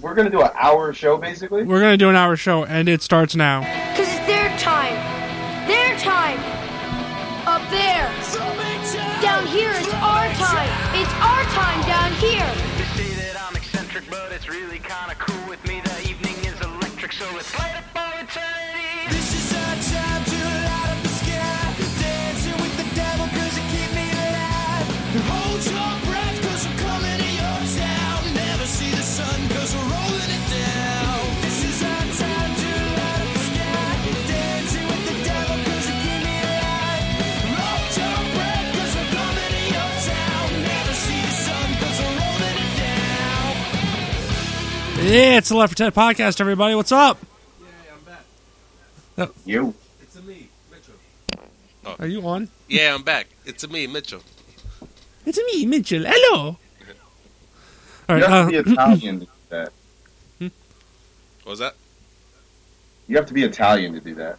we're going to do an hour show, basically? We're going to do an hour show, and it starts now. Because it's their time. Their time. Up there. Down here, it's our time. It's our time down here. They say that I'm eccentric, but it's really kind of cool with me. The evening is electric, so let's light up our eternity. This is our time to light up the sky. Dancing with the devil, cause it keep me alive. Hold your breath, cause we're coming to your town. Never see the sun, cause we're rolling it down. This is our time to light up the sky. Dancing with the devil, cause it keep me alive. Hold your breath, cause we're coming to your town. Never see the sun, cause we're rolling it down. Yeah, it's the Left for Ted podcast, everybody. What's up? Yeah, I'm back. You. It's me, Mitchell. Are you on? Yeah, I'm back. It's me, Mitchell. It's me, Mitchell. Hello. All You have to right. be Italian to do that. What was that? You have to be Italian to do that.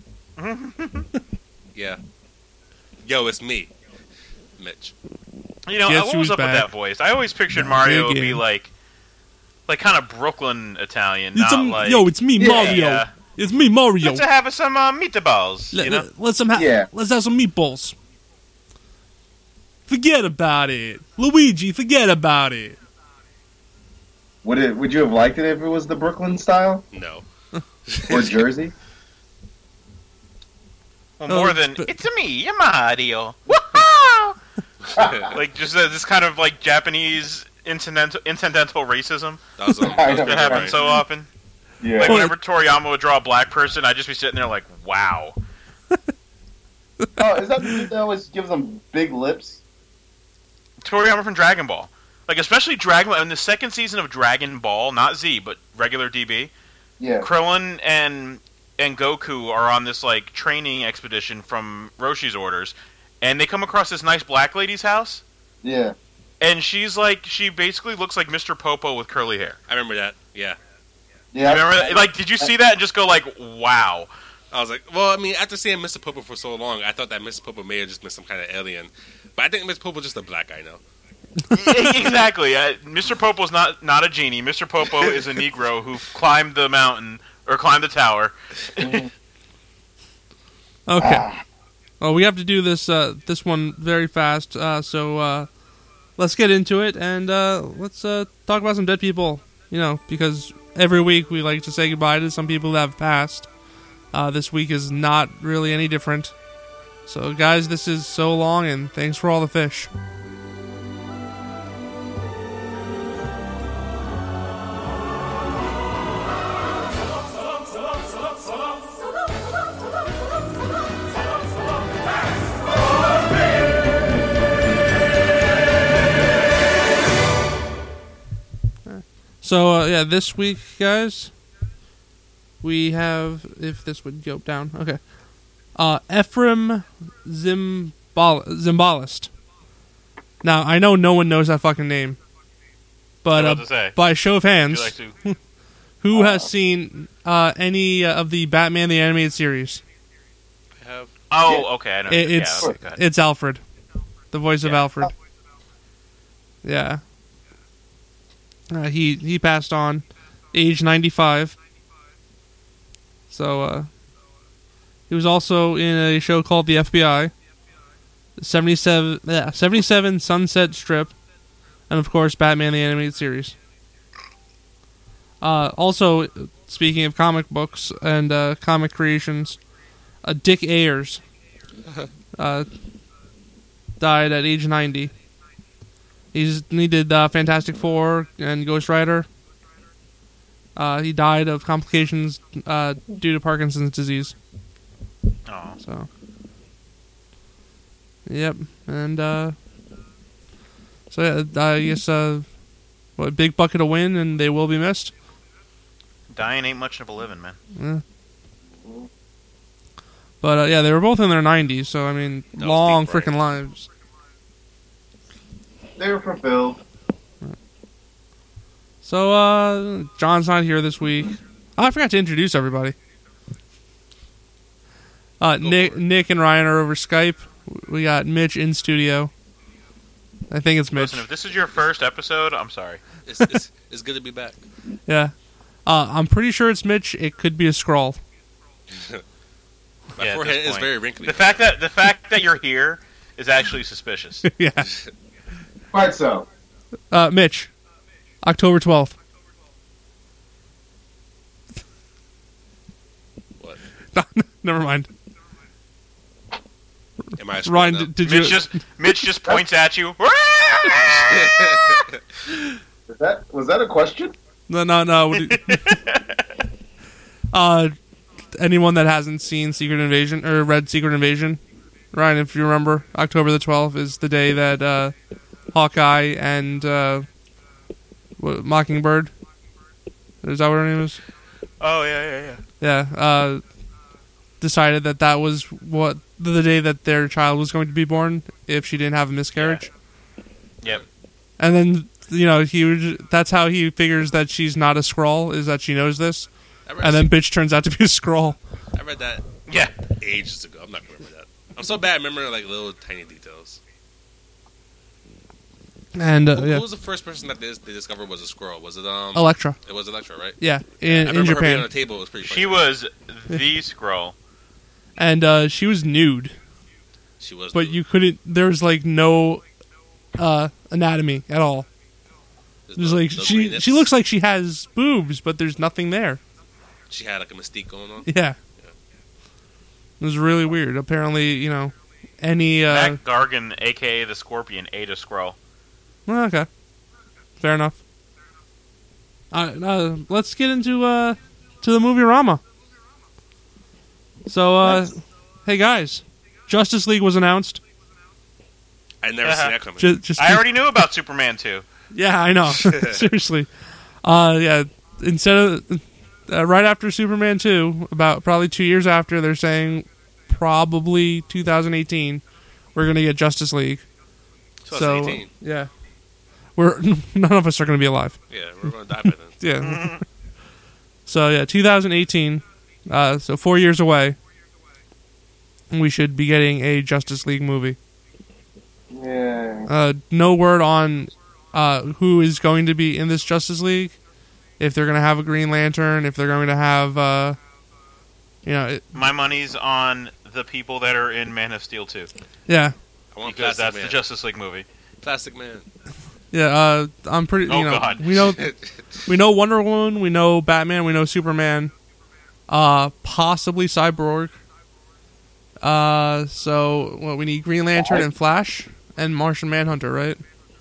Yeah. Yo, it's me, Mitch. You know, Guess what who's was up back? with that voice? I always pictured Mario would be Again. like kind of Brooklyn Italian, It's not like yo, it's me, Mario. yeah. It's me, Mario. Let's have some meatballs. You know, Let's have some meatballs. Forget about it, Luigi. Forget about it. Would you have liked it if it was the Brooklyn style? No. Or Jersey? well, more Oh, than but- it's me, Mario. Woohoo! Like just this kind of like Japanese incidental racism That was I know, that happens right. so often. Yeah. Like whenever Toriyama would draw a black person, I'd just be sitting there like, wow. Oh, is that the dude that always gives them big lips? Toriyama from Dragon Ball. Like, especially Dragon Ball, in the second season of Dragon Ball, not Z, but regular DB, Yeah. Krillin and Goku are on this, like, training expedition from Roshi's orders, and they come across this nice black lady's house, Yeah. and she's like, she basically looks like Mr. Popo with curly hair. I remember that. Yeah. Yeah. Remember that? Like, did you see that and just go like, wow? I was like, well, I mean, after seeing Mr. Popo for so long, I thought that Mr. Popo may have just been some kind of alien. But I think Mr. Popo's just a black guy now. Exactly. Mr. Popo's not a genie. Mr. Popo is a Negro who climbed the mountain, or climbed the tower. Okay. Ah. Well, we have to do this one very fast. So let's get into it and let's talk about some dead people. You know, because every week we like to say goodbye to some people that have passed. This week is not really any different. So, guys, this is so long, and thanks for all the fish. So, yeah, this week, guys, we have, if this would go down, okay, Ephraim Zimbalist. Now, I know no one knows that fucking name, but What to say? by show of hands, Would you like to? who has seen any of the Batman the Animated Series? I have. Oh, okay. I know. It's yeah, okay, go ahead. it's Alfred, the voice of Yeah. Alfred. Yeah. He passed on, age 95. So he was also in a show called The FBI, 77 Sunset Strip, and of course Batman the Animated Series. Also, speaking of comic books and comic creations, Dick Ayers died at age 90. He did Fantastic Four and Ghost Rider. He died of complications due to Parkinson's disease. Oh. So, yep, and so yeah, I guess what, big bucket of win, and they will be missed. Dying ain't much of a living, man. But yeah, they were both in their 90s, so I mean, That was long peak freaking lives. They were fulfilled. So John's not here this week. Oh, I forgot to introduce everybody. Nick and Ryan are over Skype. We got Mitch in studio. I think it's Mitch. Listen, if this is your first episode, I'm sorry. It's good to be back. Yeah. I'm pretty sure it's Mitch. It could be a Skrull. My Yeah, at forehead this is point. very wrinkly. The fact that you're here is actually suspicious. Yeah. Quite so. Mitch. October 12th. What? Never mind. Am I Ryan, screwing up? did Mitch you... just points at you. Was that a question? No. Anyone that hasn't seen Secret Invasion or read Secret Invasion, Ryan, if you remember, October the 12th is the day that Hawkeye and Mockingbird, is that what her name is? Oh yeah. Yeah, decided that was what the day that their child was going to be born if she didn't have a miscarriage. Yep. And then that's how he figures that she's not a Skrull, is that she knows this. And then bitch turns out to be a Skrull. I read that Yeah. ages ago. I'm not going to remember that. I'm so bad at remembering like little tiny details. And Who was the first person that they discovered was a squirrel? Was it Elektra. It was Elektra, right? Yeah, I in remember her being Japan. on the table. It was pretty funny. She was the Skrull. And she was nude, She was. but you couldn't. There was like no anatomy at all. There's like she looks like she has boobs, but there's nothing there. She had like a mystique going on. Yeah, it was really weird. Apparently, any. Mac Gargan, aka the Scorpion, ate a Skrull. Well, okay, fair enough. Let's get into to the movie Rama. So, hey guys, Justice League was announced. I never seen that coming. I already knew about Superman 2. Yeah, I know. Seriously. Yeah, instead of right after Superman 2, about probably 2 years after, they're saying probably 2018 we're going to get Justice League. 2018. So, yeah. None of us are going to be alive. Yeah, we're going to die by then. Yeah. So, yeah, 2018. So 4 years away. We should be getting a Justice League movie. Yeah. No word on who is going to be in this Justice League. If they're going to have a Green Lantern, if they're going to have, My money's on the people that are in Man of Steel 2. Yeah. I want Because Plastic that's Man. the Justice League movie. Plastic Man. Yeah, I'm pretty. Oh, God. We know Wonder Woman, we know Batman, we know Superman, possibly Cyborg. So we need Green Lantern and Flash and Martian Manhunter, right?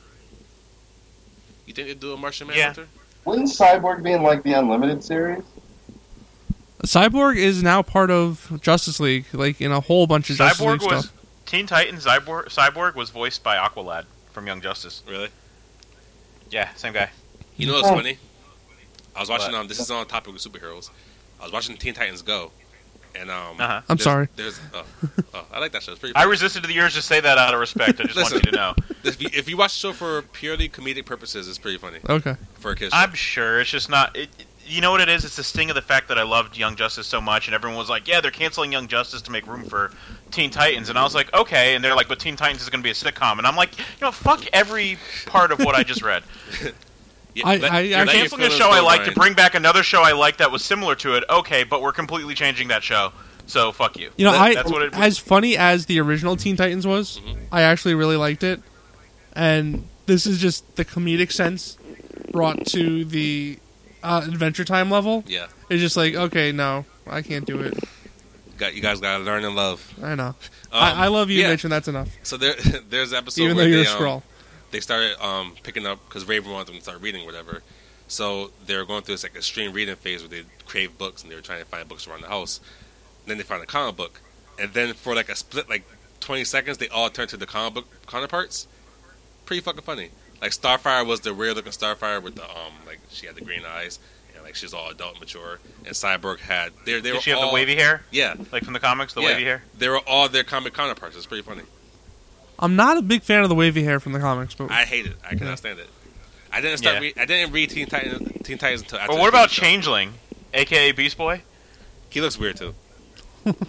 You think they'd do a Martian Yeah. Manhunter? Wouldn't Cyborg be in like the Unlimited series? Cyborg is now part of Justice League, like in a whole bunch of Justice League Cyborg was stuff. Teen Titans. Cyborg was voiced by Aqualad from Young Justice. Really? Yeah, same guy. You know what's Oh. funny? I was watching. What? This is on topic with superheroes. I was watching Teen Titans Go, and Uh-huh. I'm sorry. I like that show. It's pretty. I Funny. resisted to the urge to say that out of respect. I just want you to know. If you watch the show for purely comedic purposes, it's pretty funny Okay. for a kid's show. I'm sure it's just not. You know what it is? It's the sting of the fact that I loved Young Justice so much, and everyone was like, "Yeah, they're canceling Young Justice to make room for Teen Titans," and I was like, "Okay," and they're like, "But Teen Titans is going to be a sitcom," and I'm like, fuck every part of what I just read. Yeah, I you're actually- letting your Canceling a feelings show I go, like to Ryan. bring back another show I like that was similar to it. Okay, but we're completely changing that show, so fuck you. That's what it. As funny as the original Teen Titans was, I actually really liked it. And this is just the comedic sense brought to the Adventure Time level. Yeah, It's just like, okay, no, I can't do it. you guys gotta learn and love. I know. I love you, yeah. Mitch, and that's enough. So there's an episode Even though where you're they, a Skrull. They started picking up because Raven wanted them to start reading, whatever. So they were going through this like extreme reading phase where they crave books and they were trying to find books around the house. And then they found a comic book, and then for like a split, like 20 seconds, they all turned to the comic book counterparts. Pretty fucking funny. Like Starfire was the weird looking Starfire with the like she had the green eyes and like she's all adult and mature. And Cyborg had they were Did she have all, the wavy hair? Yeah, Like from the comics, the wavy hair? They were all their comic counterparts. It's pretty funny. I'm not a big fan of the wavy hair from the comics, but I hate it. I cannot stand it. I didn't start. I didn't read Teen Titans until after. But what about Changeling, a.k.a. Beast Boy? He looks weird too.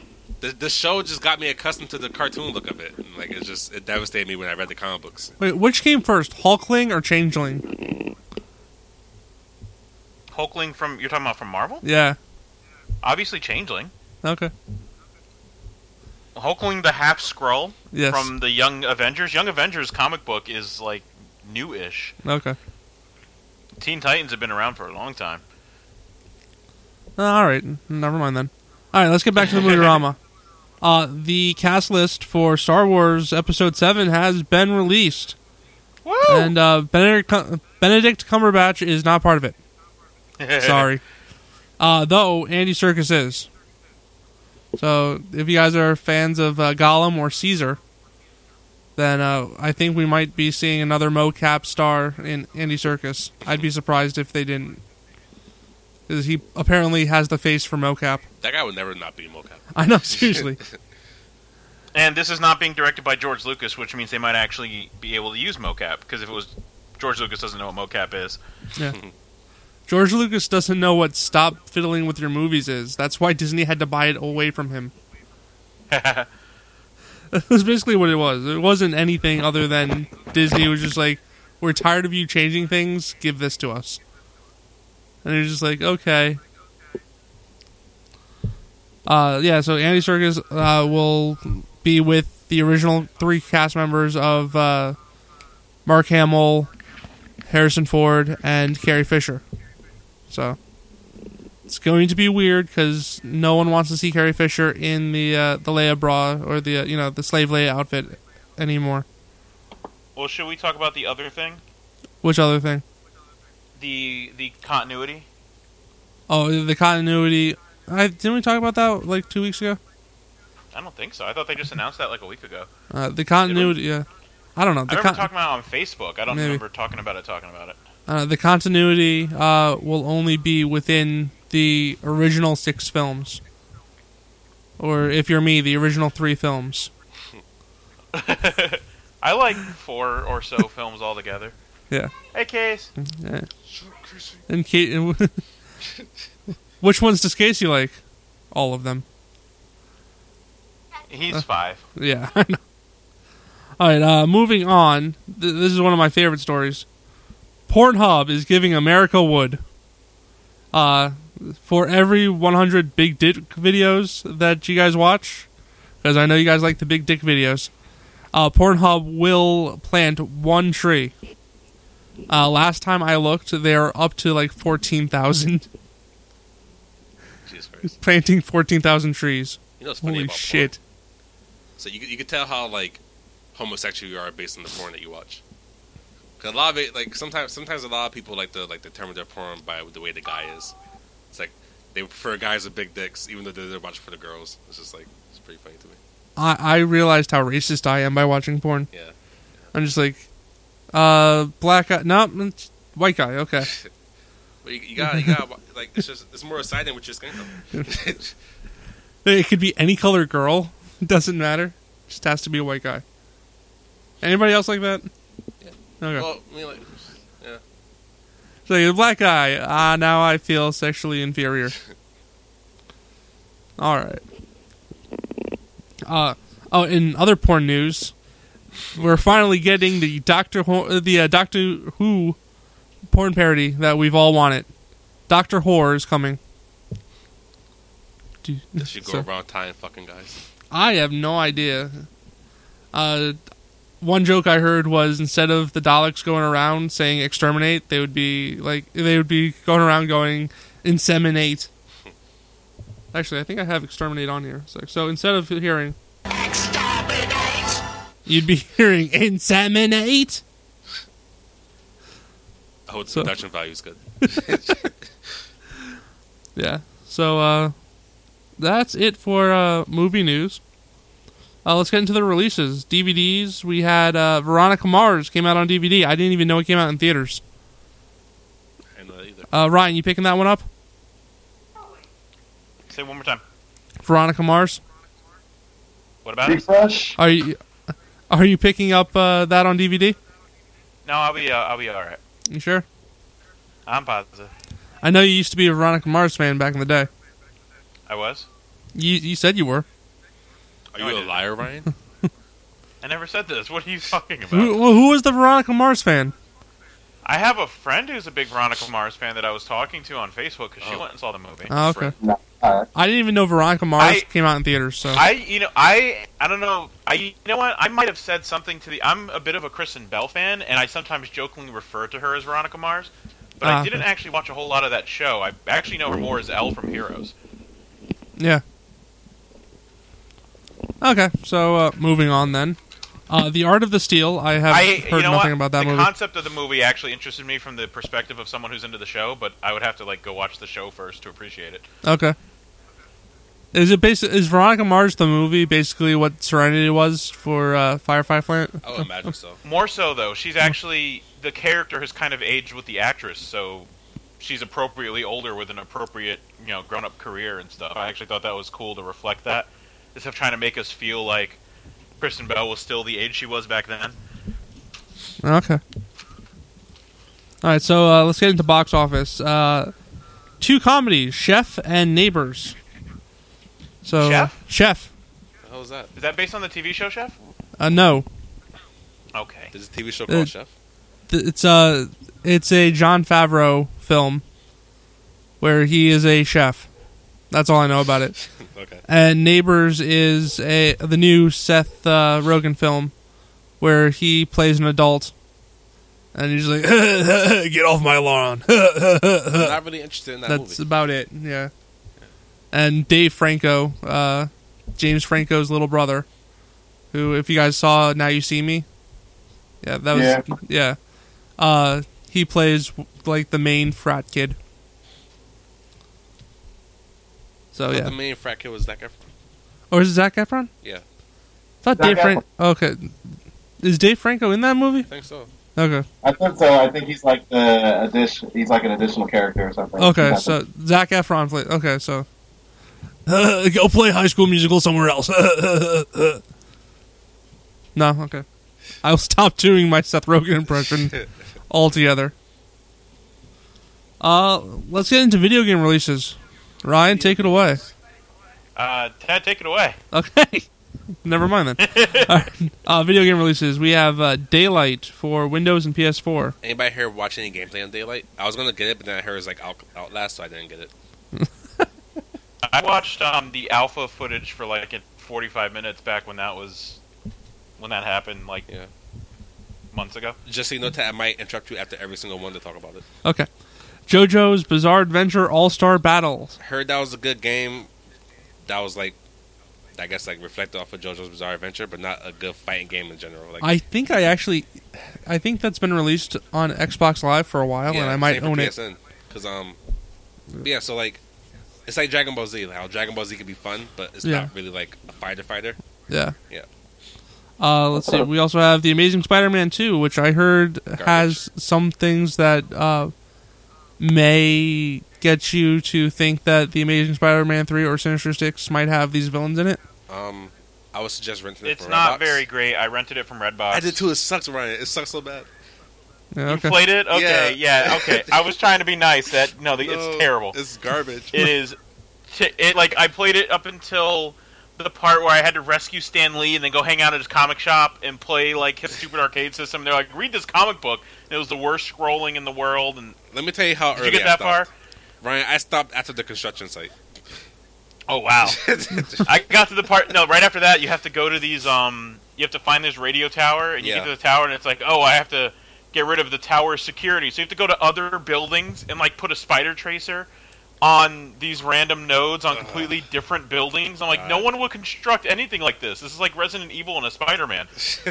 The show just got me accustomed to the cartoon look of it. And, like it devastated me when I read the comic books. Wait, which came first, Hulkling or Changeling? Hulkling you're talking about from Marvel? Yeah. Obviously Changeling. Okay. Hulkling the Half Skrull Yes. from the Young Avengers. Young Avengers comic book is like new-ish. Okay. Teen Titans have been around for a long time. All right. Never mind then. All right, let's get back to the Movie-Rama. The cast list for Star Wars Episode 7 has been released. Woo! And Benedict Cumberbatch is not part of it. Sorry. Though Andy Serkis is. So if you guys are fans of Gollum or Caesar, then I think we might be seeing another mocap star in Andy Serkis. I'd be surprised if they didn't. Because he apparently has the face for mocap. That guy would never not be mocap. I know, seriously. And this is not being directed by George Lucas, which means they might actually be able to use mocap. Because if it was George Lucas doesn't know what mocap is. Yeah. George Lucas doesn't know what stop fiddling with your movies is. That's why Disney had to buy it away from him. That's basically what it was. It wasn't anything other than Disney was just like, we're tired of you changing things, give this to us. And you're just like, okay. Yeah, so Andy Serkis will be with the original 3 cast members of Mark Hamill, Harrison Ford, and Carrie Fisher. So it's going to be weird because no one wants to see Carrie Fisher in the Leia bra or the slave Leia outfit anymore. Well, should we talk about the other thing? Which other thing? The continuity? Oh, the continuity. Didn't we talk about that like 2 weeks ago? I don't think so. I thought they just announced that like a week ago. The continuity, yeah. I don't know. I remember talking about it on Facebook. I don't remember talking about it. The continuity will only be within the original 6 films. Or, if you're me, the original 3 films. I like 4 or so films altogether. Yeah. Hey, Case. Yeah. And which ones does Casey like? All of them. He's 5. Yeah, I know. Alright, moving on. This is one of my favorite stories. Pornhub is giving America wood. For every 100 big dick videos that you guys watch, because I know you guys like the big dick videos, Pornhub will plant 1 tree. Last time I looked, they're up to like 14,000. Jesus Christ. Planting 14,000 trees. You know what's funny Holy about shit. porn? So you can tell how like homosexual you are based on the porn that you watch. Cause a lot of it, like sometimes a lot of people like to determine their porn by the way the guy is. It's like they prefer guys with big dicks, even though they're watching for the girls. It's just like it's pretty funny to me. I realized how racist I am by watching porn. Yeah. I'm just like, black guy, no, it's white guy, okay. But you got like it's more exciting with your skin color. It could be any color girl, doesn't matter. Just has to be a white guy. Anybody else like that? Yeah. Okay. Well, I mean, like, yeah. So you're a black guy. Now I feel sexually inferior. All right. In other porn news, we're finally getting the Doctor Who porn parody that we've all wanted. Doctor Whore is coming. Does she go around tying fucking guys? I have no idea. One joke I heard was instead of the Daleks going around saying exterminate, they would be going around going inseminate. Actually, I think I have exterminate on here. So instead of hearing exterminate, you'd be hearing inseminate. I hope the production value is good. Yeah. So that's it for movie news. Let's get into the releases. DVDs. We had Veronica Mars came out on DVD. I didn't even know it came out in theaters. I didn't know that either. Ryan, you picking that one up? Say it one more time. Veronica Mars. What about Big it? Fresh. Are you picking up that on DVD? No, I'll be all right. You sure? I'm positive. I know you used to be a Veronica Mars fan back in the day. I was. You said you were. Are No, I you a didn't. liar, Ryan? I never said this. What are you talking about? Who was the Veronica Mars fan? I have a friend who's a big Veronica Mars fan that I was talking to on Facebook because she Oh. went and saw the movie. Oh, okay. No. I didn't even know Veronica Mars I- came out in theaters. So I don't know. You know what? I might have said something to the. I'm a bit of a Kristen Bell fan, and I sometimes jokingly refer to her as Veronica Mars. But I didn't actually watch a whole lot of that show. I actually know her more as Elle from Heroes. yeah. Okay, so moving on then. The Art of the Steal. I have heard nothing about that the movie. concept of the movie actually interested me from the perspective of someone who's into the show, but I would have to go watch the show first to appreciate it. Okay. Is Veronica Mars the movie basically what Serenity was for Firefly Plant? I would imagine so. More so, though, she's actually the character has kind of aged with the actress, so she's appropriately older with an appropriate, grown-up career and stuff. I actually thought that was cool to reflect that, instead of trying to make us feel like Kristen Bell was still the age she was back then. Okay. All right, so let's get into box office. Two comedies, Chef and Neighbors. So Chef? What the hell is that? Is that based on the TV show Chef? No. Okay. There's a TV show called Chef? It's a Jon Favreau film where he is a chef. That's all I know about it. Okay. And Neighbors is the new Seth Rogen film where he plays an adult. And he's like, get off my lawn. I'm not really interested in that That's movie. about it, yeah. And Dave Franco, James Franco's little brother, who, if you guys saw Now You See Me, yeah, that was, yeah. He plays, like, the main frat kid. So, I thought yeah. the main frat kid was Zac Efron. Or is it Zac Efron? Yeah, I thought Zac Dave Franco... Okay. Is Dave Franco in that movie? I think so. Okay. I think so. I think he's like the addition. He's like an additional character or something. Okay, Nothing. so Zac Efron played... Okay, so... go play High School Musical somewhere else. No, okay. I'll stop doing my Seth Rogen impression altogether. Let's get into video game releases. Ryan, take it away. Tad, take it away. Okay. Never mind then. All right. Video game releases. We have Daylight for Windows and PS4. Anybody here watch any gameplay on Daylight? I was gonna get it, but then I heard it was like Outlast, so I didn't get it. I watched the alpha footage for 45 minutes back when that happened, Yeah. months ago. Just so you know, Ted, I might interrupt you after every single one to talk about it. Okay. JoJo's Bizarre Adventure All-Star Battle. Heard that was a good game. That was reflected off of JoJo's Bizarre Adventure, but not a good fighting game in general. I think that's been released on Xbox Live for a while, and I might own it. Because yeah, so it's like Dragon Ball Z. How Dragon Ball Z can be fun, but it's Yeah. not really like a fighter. Yeah. Yeah. Let's see. We also have The Amazing Spider-Man 2, which I heard has some things that may get you to think that The Amazing Spider-Man 3 or Sinister Six might have these villains in it. I would suggest renting it It's from not Redbox. very great. I rented it from Redbox. I did too. It sucks, Ryan. It sucks so bad. Yeah, You okay. played it? Okay, Yeah. okay. I was trying to be nice. It's terrible. It's garbage. It is. I played it up until the part where I had to rescue Stan Lee and then go hang out at his comic shop and play his stupid arcade system. They're like, read this comic book. And it was the worst scrolling in the world. And Let me tell you how did early you get I that stopped. far? Ryan, I stopped after the construction site. Oh wow! I got to the part. No, right after that, you have to go to these. You have to find this radio tower, and you get to the tower, and it's like, oh, I have to get rid of the tower security. So you have to go to other buildings and put a spider tracer on these random nodes on completely different buildings. I'm like, no one would construct anything like this. This is like Resident Evil and a Spider-Man.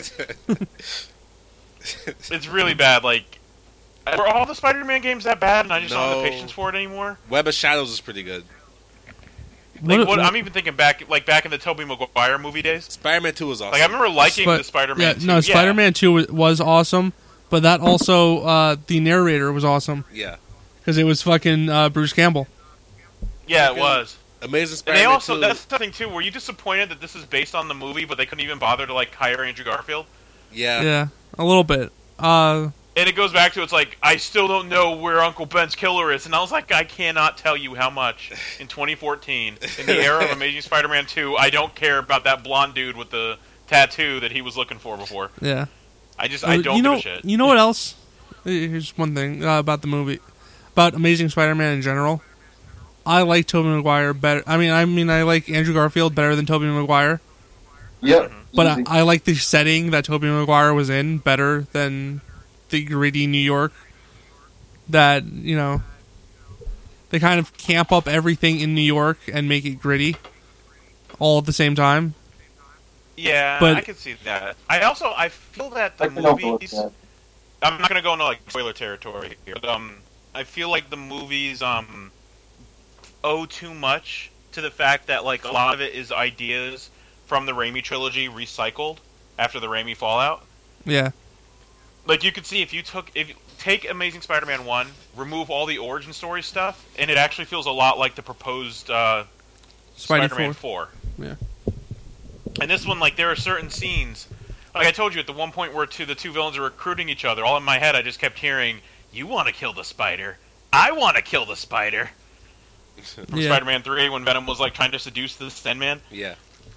It's really bad. Are all the Spider-Man games that bad, and I just don't have the No. patience for it anymore? Web of Shadows is pretty good. I'm even thinking back in the Tobey Maguire movie days. Spider-Man 2 was awesome. I remember liking the Spider-Man 2. No, Spider-Man 2 was awesome, but that also, the narrator was awesome. Yeah. Because it was fucking Bruce Campbell. Yeah, it was. Amazing And Spider-Man they also, 2. that's the thing too, were you disappointed that this is based on the movie, but they couldn't even bother to hire Andrew Garfield? Yeah. Yeah, a little bit. And it goes back to, it's like, I still don't know where Uncle Ben's killer is. And I was like, I cannot tell you how much in 2014, in the era of Amazing Spider-Man 2, I don't care about that blonde dude with the tattoo that he was looking for before. Yeah. I don't give a shit. You know what else? Here's one thing about the movie. About Amazing Spider-Man in general. I like Tobey Maguire better. I mean, I like Andrew Garfield better than Tobey Maguire. Yep. But I like the setting that Tobey Maguire was in better than the gritty New York. That, you know, they kind of camp up everything in New York and make it gritty all at the same time. Yeah, But- I can see that. I feel that the I can also movies... look at- I'm not going to go into, like, spoiler territory here, but, I feel like the movies, owe too much to the fact that, like, a lot of it is ideas from the Raimi trilogy recycled after the Raimi fallout. Yeah. Like, you could see if you take Amazing Spider-Man 1, remove all the origin story stuff, and it actually feels a lot like the proposed Spider-Man 4. Yeah. And this one, like, there are certain scenes, like I told you, at the one point where the two villains are recruiting each other, all in my head I just kept hearing, "You want to kill the spider? I want to kill the spider." From Yeah. Spider-Man 3, when Venom was, like, trying to seduce the Sandman. Yeah.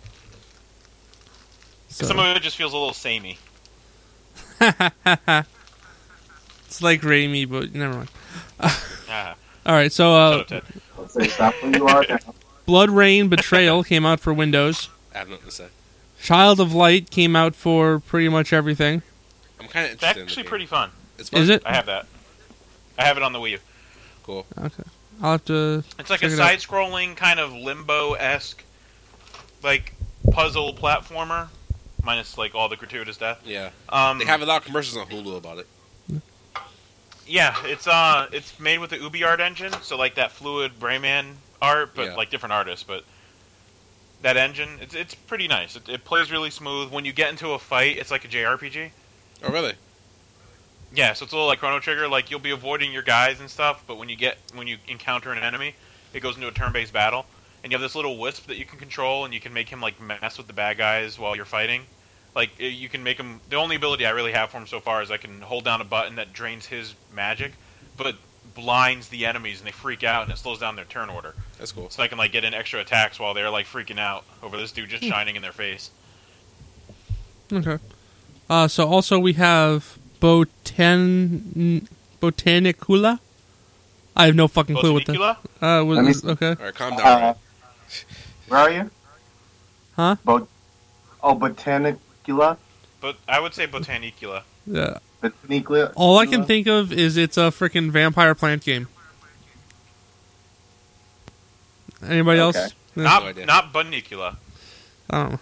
So. Some of it just feels a little samey. It's like Raimi, but never mind. Ah. All right, so Shut up, Ted. Let's say stop where you are now. Blood Rain Betrayal came out for Windows. I have nothing to say. Child of Light came out for pretty much everything. I'm kind of It's interested. actually in the pretty game. fun. It's fun. Is it? I have that. I have it on the Wii U. Cool. Okay. I'll have to. It's like check a it out. side-scrolling kind of Limbo-esque, like, puzzle platformer, minus, like, all the gratuitous death. Yeah. Um, They have a lot of commercials on Hulu about it. Yeah, it's made with the UbiArt engine, so like that fluid Rayman art, but Yeah. like different artists. But that engine, it's pretty nice. It plays really smooth. When you get into a fight, it's like a JRPG. Oh, really? Yeah, so it's a little like Chrono Trigger. Like you'll be avoiding your guys and stuff, but when you encounter an enemy, it goes into a turn-based battle, and you have this little wisp that you can control, and you can make him like mess with the bad guys while you're fighting. Like, you can make him... The only ability I really have for him so far is I can hold down a button that drains his magic, but blinds the enemies, and they freak out, and it slows down their turn order. That's cool. So I can, like, get in extra attacks while they're, like, freaking out over this dude just shining in their face. Okay. So also we have Botanicula. I have no fucking clue what Botanicula? that. Let me see. Okay. All right, calm down. Where are you? Huh? Botanicula? But I would say Botanicula. Yeah. Botanicula? All I can think of is it's a freaking vampire plant game. Anybody Okay. else? Yeah. No idea. Not Botanicula. I don't know.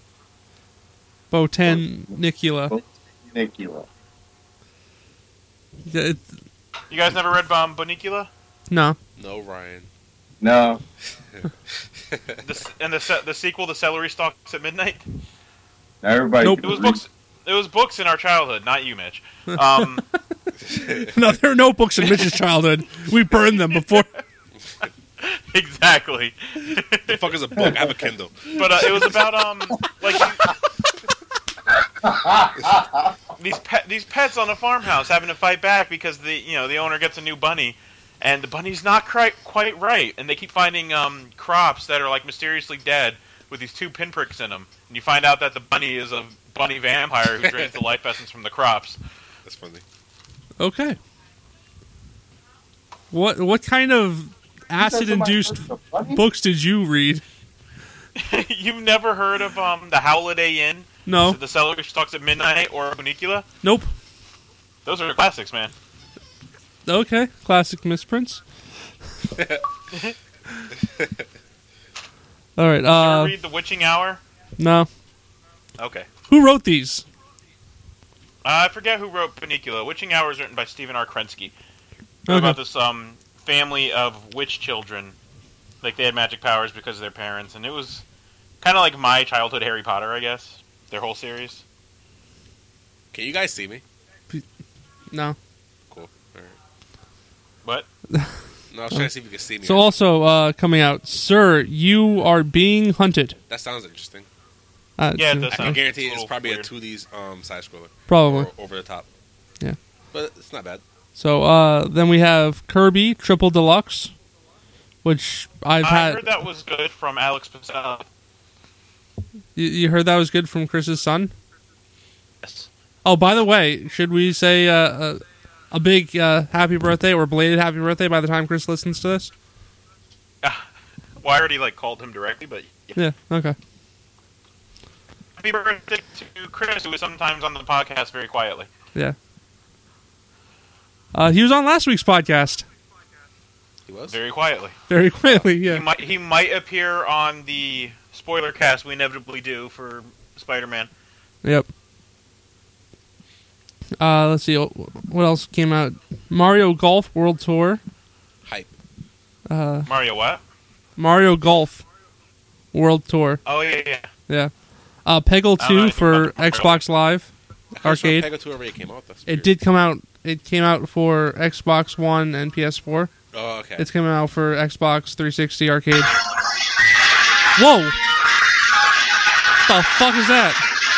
Botanicula. Botanicula. Yeah, You guys never read Botanicula? no. No, Ryan. No. The sequel to Celery Stalks at Midnight? Everybody. Nope. It was books. It was books in our childhood, not you, Mitch. Um, No, there are no books in Mitch's childhood. We burned them before. exactly. The fuck is a book? I have a Kindle. But it was about these pets on a farmhouse having to fight back because the owner gets a new bunny, and the bunny's not quite right, and they keep finding crops that are like mysteriously dead with these 2 pinpricks in them, and you find out that the bunny is a bunny vampire who drains the life essence from the crops. That's funny. Okay. What kind of acid-induced books did you read? You've never heard of the Holiday Inn? No. The Celery Stalks at Midnight or Botanicula? Nope. Those are classics, man. Okay. Classic misprints. All right. Did you ever read The Witching Hour? No. Okay. Who wrote these? I forget who wrote Botanicula. Witching Hour is written by Stephen R. Krensky. Okay. About this family of witch children. Like, they had magic powers because of their parents, and it was kind of like my childhood Harry Potter, I guess. Their whole series. Can you guys see me? No. Cool. All right. What? No, I was trying to see if you could see me. So also coming out, Sir, You Are Being Hunted. That sounds interesting. Yeah, it does I can sound guarantee a it's little probably weird. a 2D side scroller. Probably. Or over the top. But it's not bad. So then we have Kirby Triple Deluxe, which I've I had. heard that was good from Alex Pascal. You heard that was good from Chris's son? Yes. Oh, by the way, should we say a big happy birthday or belated happy birthday by the time Chris listens to this? Well, I already called him directly, but Yeah, okay. happy birthday to Chris, who is sometimes on the podcast very quietly. Yeah. He was on last week's podcast. He was? Very quietly. Very quickly, yeah. He might appear on the spoiler cast we inevitably do for Spider-Man. Yep. Let's see. What else came out? Mario Golf World Tour. Hype. Mario what? Mario Golf World Tour. Oh, yeah. Yeah. Peggle I don't know 2 anything for about Mario. Xbox Live Arcade. Peggle 2 already came out. That's It weird. did come out. It came out for Xbox One and PS4. Oh, okay. It's coming out for Xbox 360 Arcade. Whoa! What the fuck is that?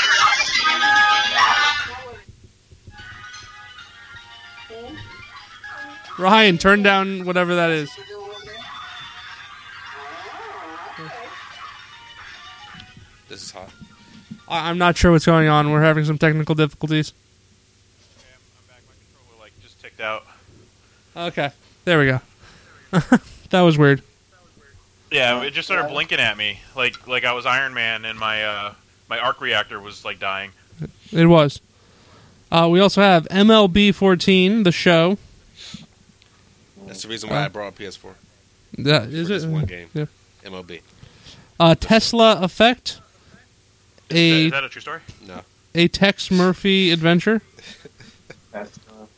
Ryan, turn down whatever that is. This is hot. I'm not sure what's going on. We're having some technical difficulties. I'm back. My controller just ticked out. Okay, there we go. That was weird. Yeah, it just started blinking at me, like I was Iron Man, and my my arc reactor was dying. It was. We also have MLB 14, the show. That's the reason why I brought up PS4. That For is this it. one game. Yeah. MLB. Tesla Effect. Is that a true story? No. A Tex Murphy adventure. That's,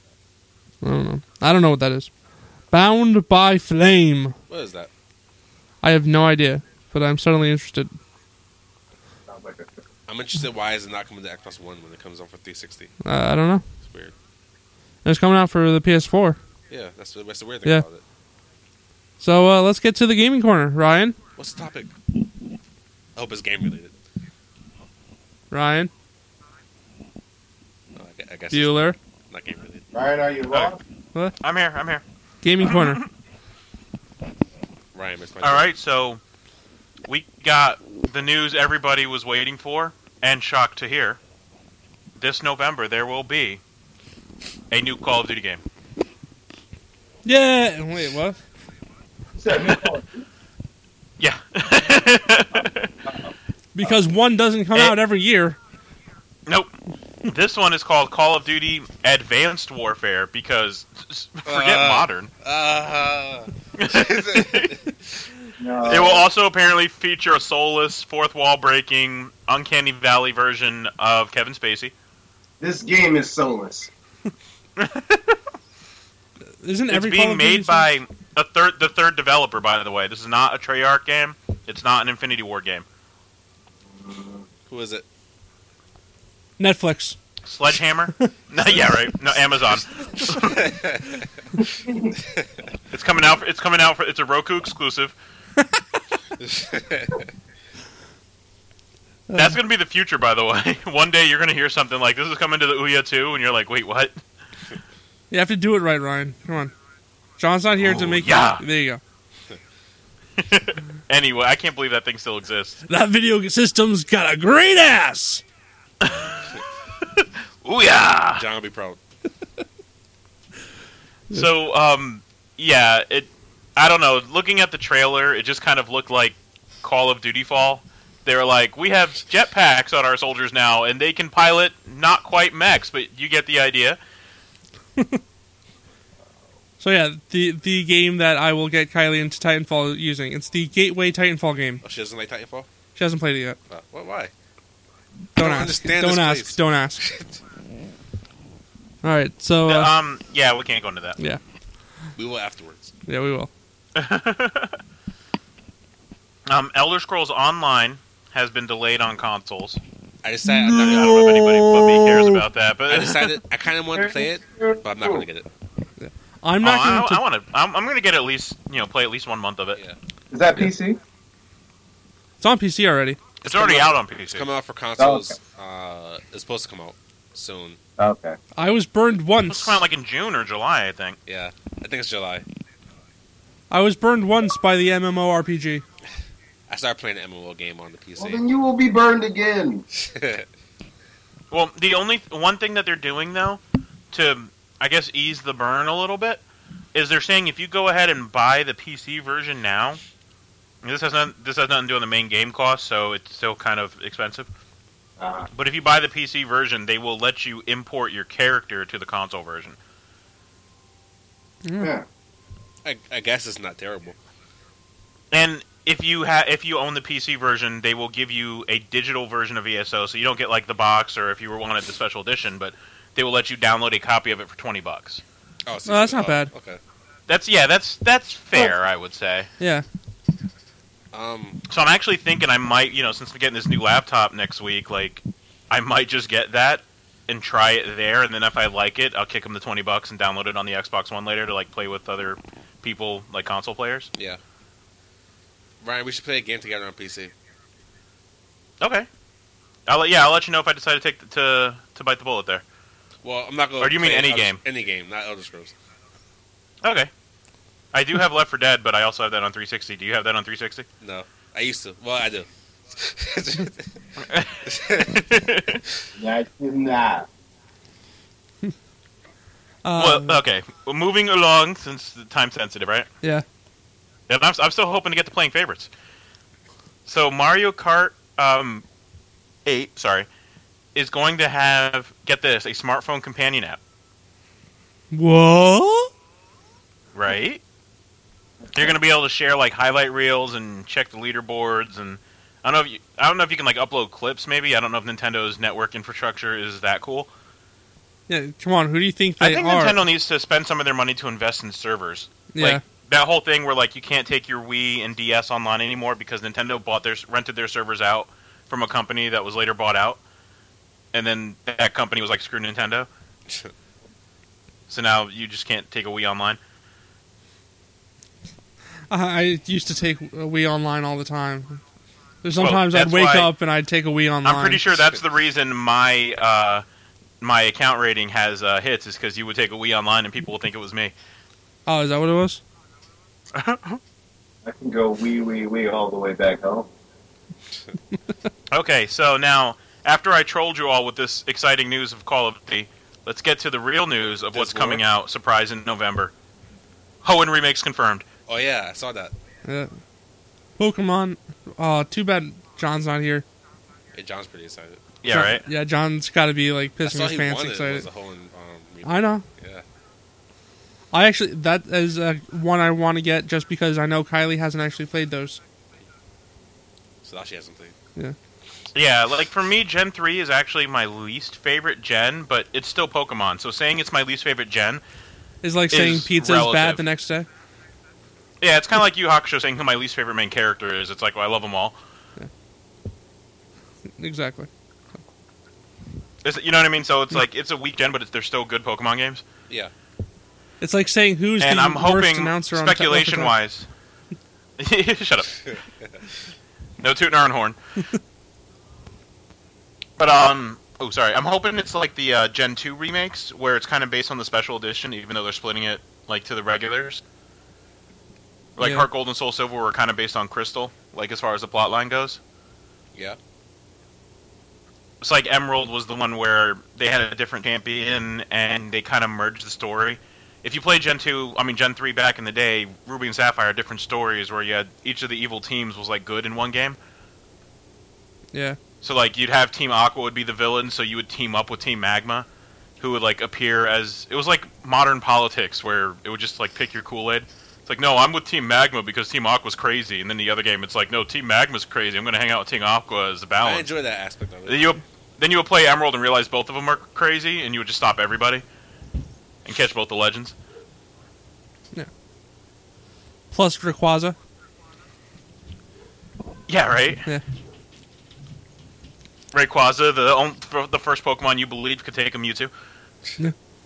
I don't know what that is. Bound by Flame. What is that? I have no idea, but I'm suddenly interested. sounds like a I'm interested why is it not coming to Xbox One when it comes out for 360? I don't know. It's weird. It's coming out for the PS4. Yeah, that's the weird thing Yeah. about it. So let's get to the gaming corner. Ryan? What's the topic? I hope it's game related. Ryan? Oh, I guess Bueller? it's not game related. Ryan, are you wrong? I'm here. Gaming corner. Ryan, it's my All turn. right, so we got the news everybody was waiting for and shocked to hear. This November, there will be a new Call of Duty game. Yeah. Wait, what? Yeah. Because one doesn't come out every year. Nope. This one is called Call of Duty Advanced Warfare because forget modern. No. It will also apparently feature a soulless, fourth wall breaking, uncanny valley version of Kevin Spacey. This game is soulless. Isn't It's every Call being of Duty made by the third developer, by the way. This is not a Treyarch game. It's not an Infinity Ward game. Who is it? Netflix. Sledgehammer? No, yeah, right. No, Amazon. It's coming out. It's a Roku exclusive. That's going to be the future, by the way. One day you're going to hear something like, this is coming to the Ouya 2, and you're like, wait, what? You have to do it right, Ryan. Come on. John's not here to make yeah. you. There you go. Anyway, I can't believe that thing still exists. That video system's got a great ass. Ouya! John will be proud. So, yeah, I don't know. Looking at the trailer, it just kind of looked like Call of Duty Fall. They were like, we have jetpacks on our soldiers now, and they can pilot not quite mechs, but you get the idea. So yeah, the game that I will get Kylie into Titanfall using. It's the Gateway Titanfall game. Oh, she doesn't like Titanfall? She hasn't played it yet. Why? Don't don't ask. understand Don't this ask. place. Don't ask. All right. So Yeah, we can't go into that. yeah, We will afterwards. we will. Elder Scrolls Online has been delayed on consoles. I decided I don't know if anybody but me cares about that, but I decided I kind of wanted to play it, but I'm not going to get it. I'm not going to. I want to. I'm going to get at least play at least 1 month of it. Yeah. Is that PC? It's on PC already. It's already coming out on PC. It's coming out for consoles. Oh, It's supposed to come out soon. Okay. I was burned It's once. come out like in June or July, I think. Yeah, I think it's July. I was burned once by the MMORPG. I started playing an MMO game on the Well, PC. then you will be burned again. Well, the only one thing that they're doing though, to I guess ease the burn a little bit, is they're saying if you go ahead and buy the PC version now, and this has nothing to do with the main game cost, so it's still kind of expensive. But if you buy the PC version, they will let you import your character to the console version. Yeah. I guess it's not terrible. And if you own the PC version, they will give you a digital version of ESO, so you don't get like the box or if you wanted the special edition, but they will let you download a copy of it for $20. Oh, so that's not bad. Okay. That's fair, I would say. Yeah. So I'm actually thinking I might, since I'm getting this new laptop next week, like I might just get that and try it there, and then if I like it, I'll kick them the $20 and download it on the Xbox One later to like play with other people, like console players. Yeah. Ryan, we should play a game together on PC. Okay. I'll let you know if I decide to take to bite the bullet there. Well, I'm not going. Or do you mean any game? Any game, not Elder Scrolls. Okay. I do have Left 4 Dead, but I also have that on 360. Do you have that on 360? No, I used to. Well, I do. I did not. Well, okay. Well, moving along, since the time sensitive, right? Yeah. And I'm still hoping to get to playing favorites. So Mario Kart 8, is going to have, get this, a smartphone companion app. What? Right? You're going to be able to share like highlight reels and check the leaderboards, and I don't know if you can like upload clips. Maybe I don't know if Nintendo's network infrastructure is that cool. Yeah, come on. Who do you think they I think are? Nintendo needs to spend some of their money to invest in servers. Yeah. Like that whole thing where like you can't take your Wii and DS online anymore because Nintendo rented their servers out from a company that was later bought out, and then that company was like, screw Nintendo. So now you just can't take a Wii online. I used to take a Wii online all the time. There's sometimes I'd that's wake why- up and I'd take a Wii online. I'm pretty sure that's the reason my account rating has hits, is because you would take a Wii online and people will think it was me. Oh, is that what it was? I can go wee all the way back home. Okay, so now, after I trolled you all with this exciting news of Call of Duty, let's get to the real news of what's There's more? coming out, surprise, in November. Hoenn remakes confirmed. Oh yeah, I saw that. Yeah. Pokemon. Oh, too bad John's not here. Hey, John's pretty excited. Yeah, John- right? Yeah, John's got to be like That's pissing all his he pants wanted excited. was a whole. I know. Yeah. I actually, that is one I want to get just because I know Kylie hasn't actually played those. So now she has something. Yeah. Yeah, like for me, Gen 3 is actually my least favorite gen, but it's still Pokemon. So saying it's my least favorite gen, It's like saying Is pizza is relative. bad the next day. yeah, it's kind of like Yu Hakusho saying who my least favorite main character is. It's like, well, I love them all. Exactly. You know what I mean? So it's like, it's a weak gen, but they're still good Pokemon games. Yeah. It's like saying who's And the I'm worst hoping, announcer on speculation-wise... Shut up. No tooting our own horn. But, oh, sorry. I'm hoping it's like the Gen 2 remakes, where it's kind of based on the special edition, even though they're splitting it, like, to the regulars. Like, Yeah. Heart Gold and Soul Silver were kind of based on Crystal, like, as far as the plot line goes. Yeah. It's like Emerald was the one where they had a different champion, and they kind of merged the story. If you play Gen 3 back in the day, Ruby and Sapphire are different stories where you had each of the evil teams was like good in one game. Yeah. So like you'd have Team Aqua would be the villain, so you would team up with Team Magma, who would like appear as, it was like modern politics where it would just like pick your Kool-Aid. It's like, no, I'm with Team Magma because Team Aqua's crazy, and then the other game it's like, no, Team Magma's crazy. I'm going to hang out with Team Aqua as the I balance. enjoy that aspect of it. Then you would play Emerald and realize both of them are crazy, and you would just stop everybody and catch both the legends. Plus Rayquaza. Yeah, right? Yeah. Rayquaza, the first Pokemon you believed could take a Mewtwo. Yeah.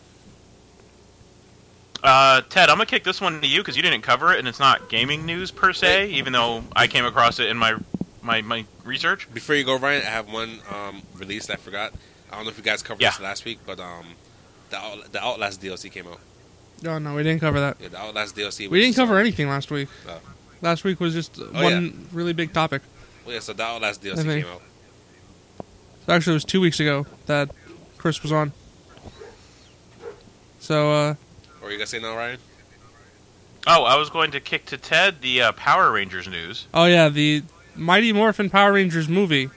Ted, I'm going to kick this one to you because you didn't cover it, and it's not gaming news per se, even though I came across it in my research. Before you go, Ryan, I have one release that I forgot. I don't know if you guys covered Yeah. this last week, but the Outlast DLC came out. Oh no, we didn't cover that. Yeah, the Outlast DLC. We didn't cover anything last week. Oh. Last week was just one really big topic. Well, yeah, so the Outlast DLC I think. came out. Actually, it was 2 weeks ago that Chris was on. So, What were you gonna say now, Ryan? Oh, I was going to kick to Ted the Power Rangers news. oh yeah, the Mighty Morphin Power Rangers movie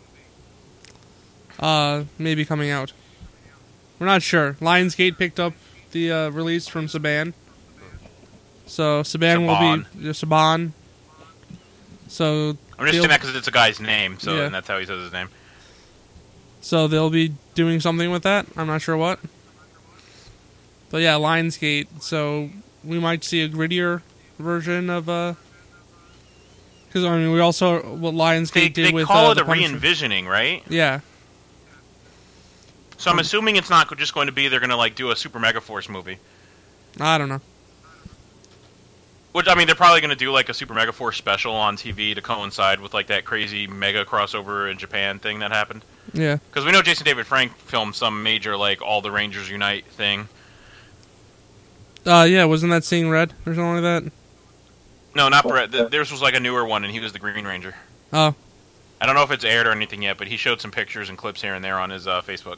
may be coming out. We're not sure. Lionsgate picked up the release from Saban. So Saban will be Saban. So I'm just saying that because it's a guy's name, so Yeah. and that's how he says his name. So they'll be doing something with that. I'm not sure what. But yeah, Lionsgate. So we might see a grittier version of because I mean we also what Lionsgate They did with call it the a Punisher. re-envisioning, right? Yeah. So I'm assuming it's not just going to be they're going to like do a Super Mega Force movie. I don't know. Which I mean, they're probably going to do like a Super Mega Force special on TV to coincide with like that crazy Mega crossover in Japan thing that happened. Yeah. Because we know Jason David Frank filmed some major like all the Rangers Unite thing. Yeah, wasn't that Seeing Red or something like that? No, not Brett. Theirs was like a newer one, and he was the Green Ranger. Oh. I don't know if it's aired or anything yet, but he showed some pictures and clips here and there on his Facebook.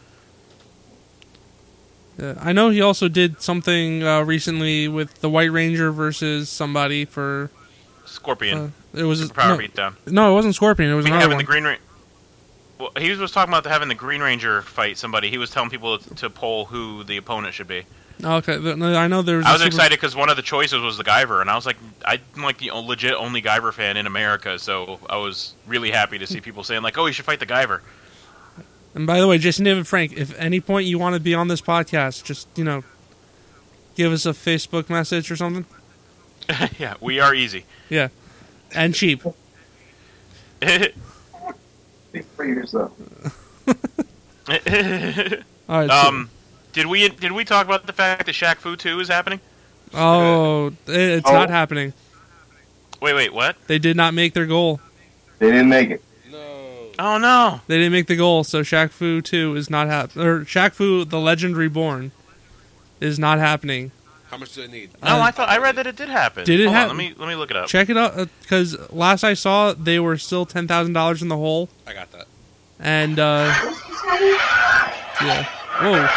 Yeah. I know he also did something recently with the White Ranger versus somebody for Scorpion. it was Superpower no, Beatdown. no, it wasn't Scorpion. It was another Having one. the Green Ranger. Well, he was talking about having the Green Ranger fight somebody. He was telling people to poll who the opponent should be. Okay, I know there was. I was excited because one of the choices was the Guyver, and I was like, I'm like the legit only Guyver fan in America, so I was really happy to see people saying like, oh, you should fight the Guyver. And by the way, Jason David Frank, if at any point you want to be on this podcast, just give us a Facebook message or something. Yeah, we are easy. Yeah, and cheap. Speak for yourself. All right. So, Did we talk about the fact that Shaq Fu 2 is happening? It's not happening. Wait, what? They did not make their goal. They didn't make it. Oh no! They didn't make the goal, so Shaq Fu 2 is not happening. Or Shaq Fu: The Legend Reborn is not happening. How much do they need? No, I read that it did happen. Did it Hold on, happen? let me look it up. Check it out, because last I saw, they were still $10,000 in the hole. I got that. And yeah, whoa.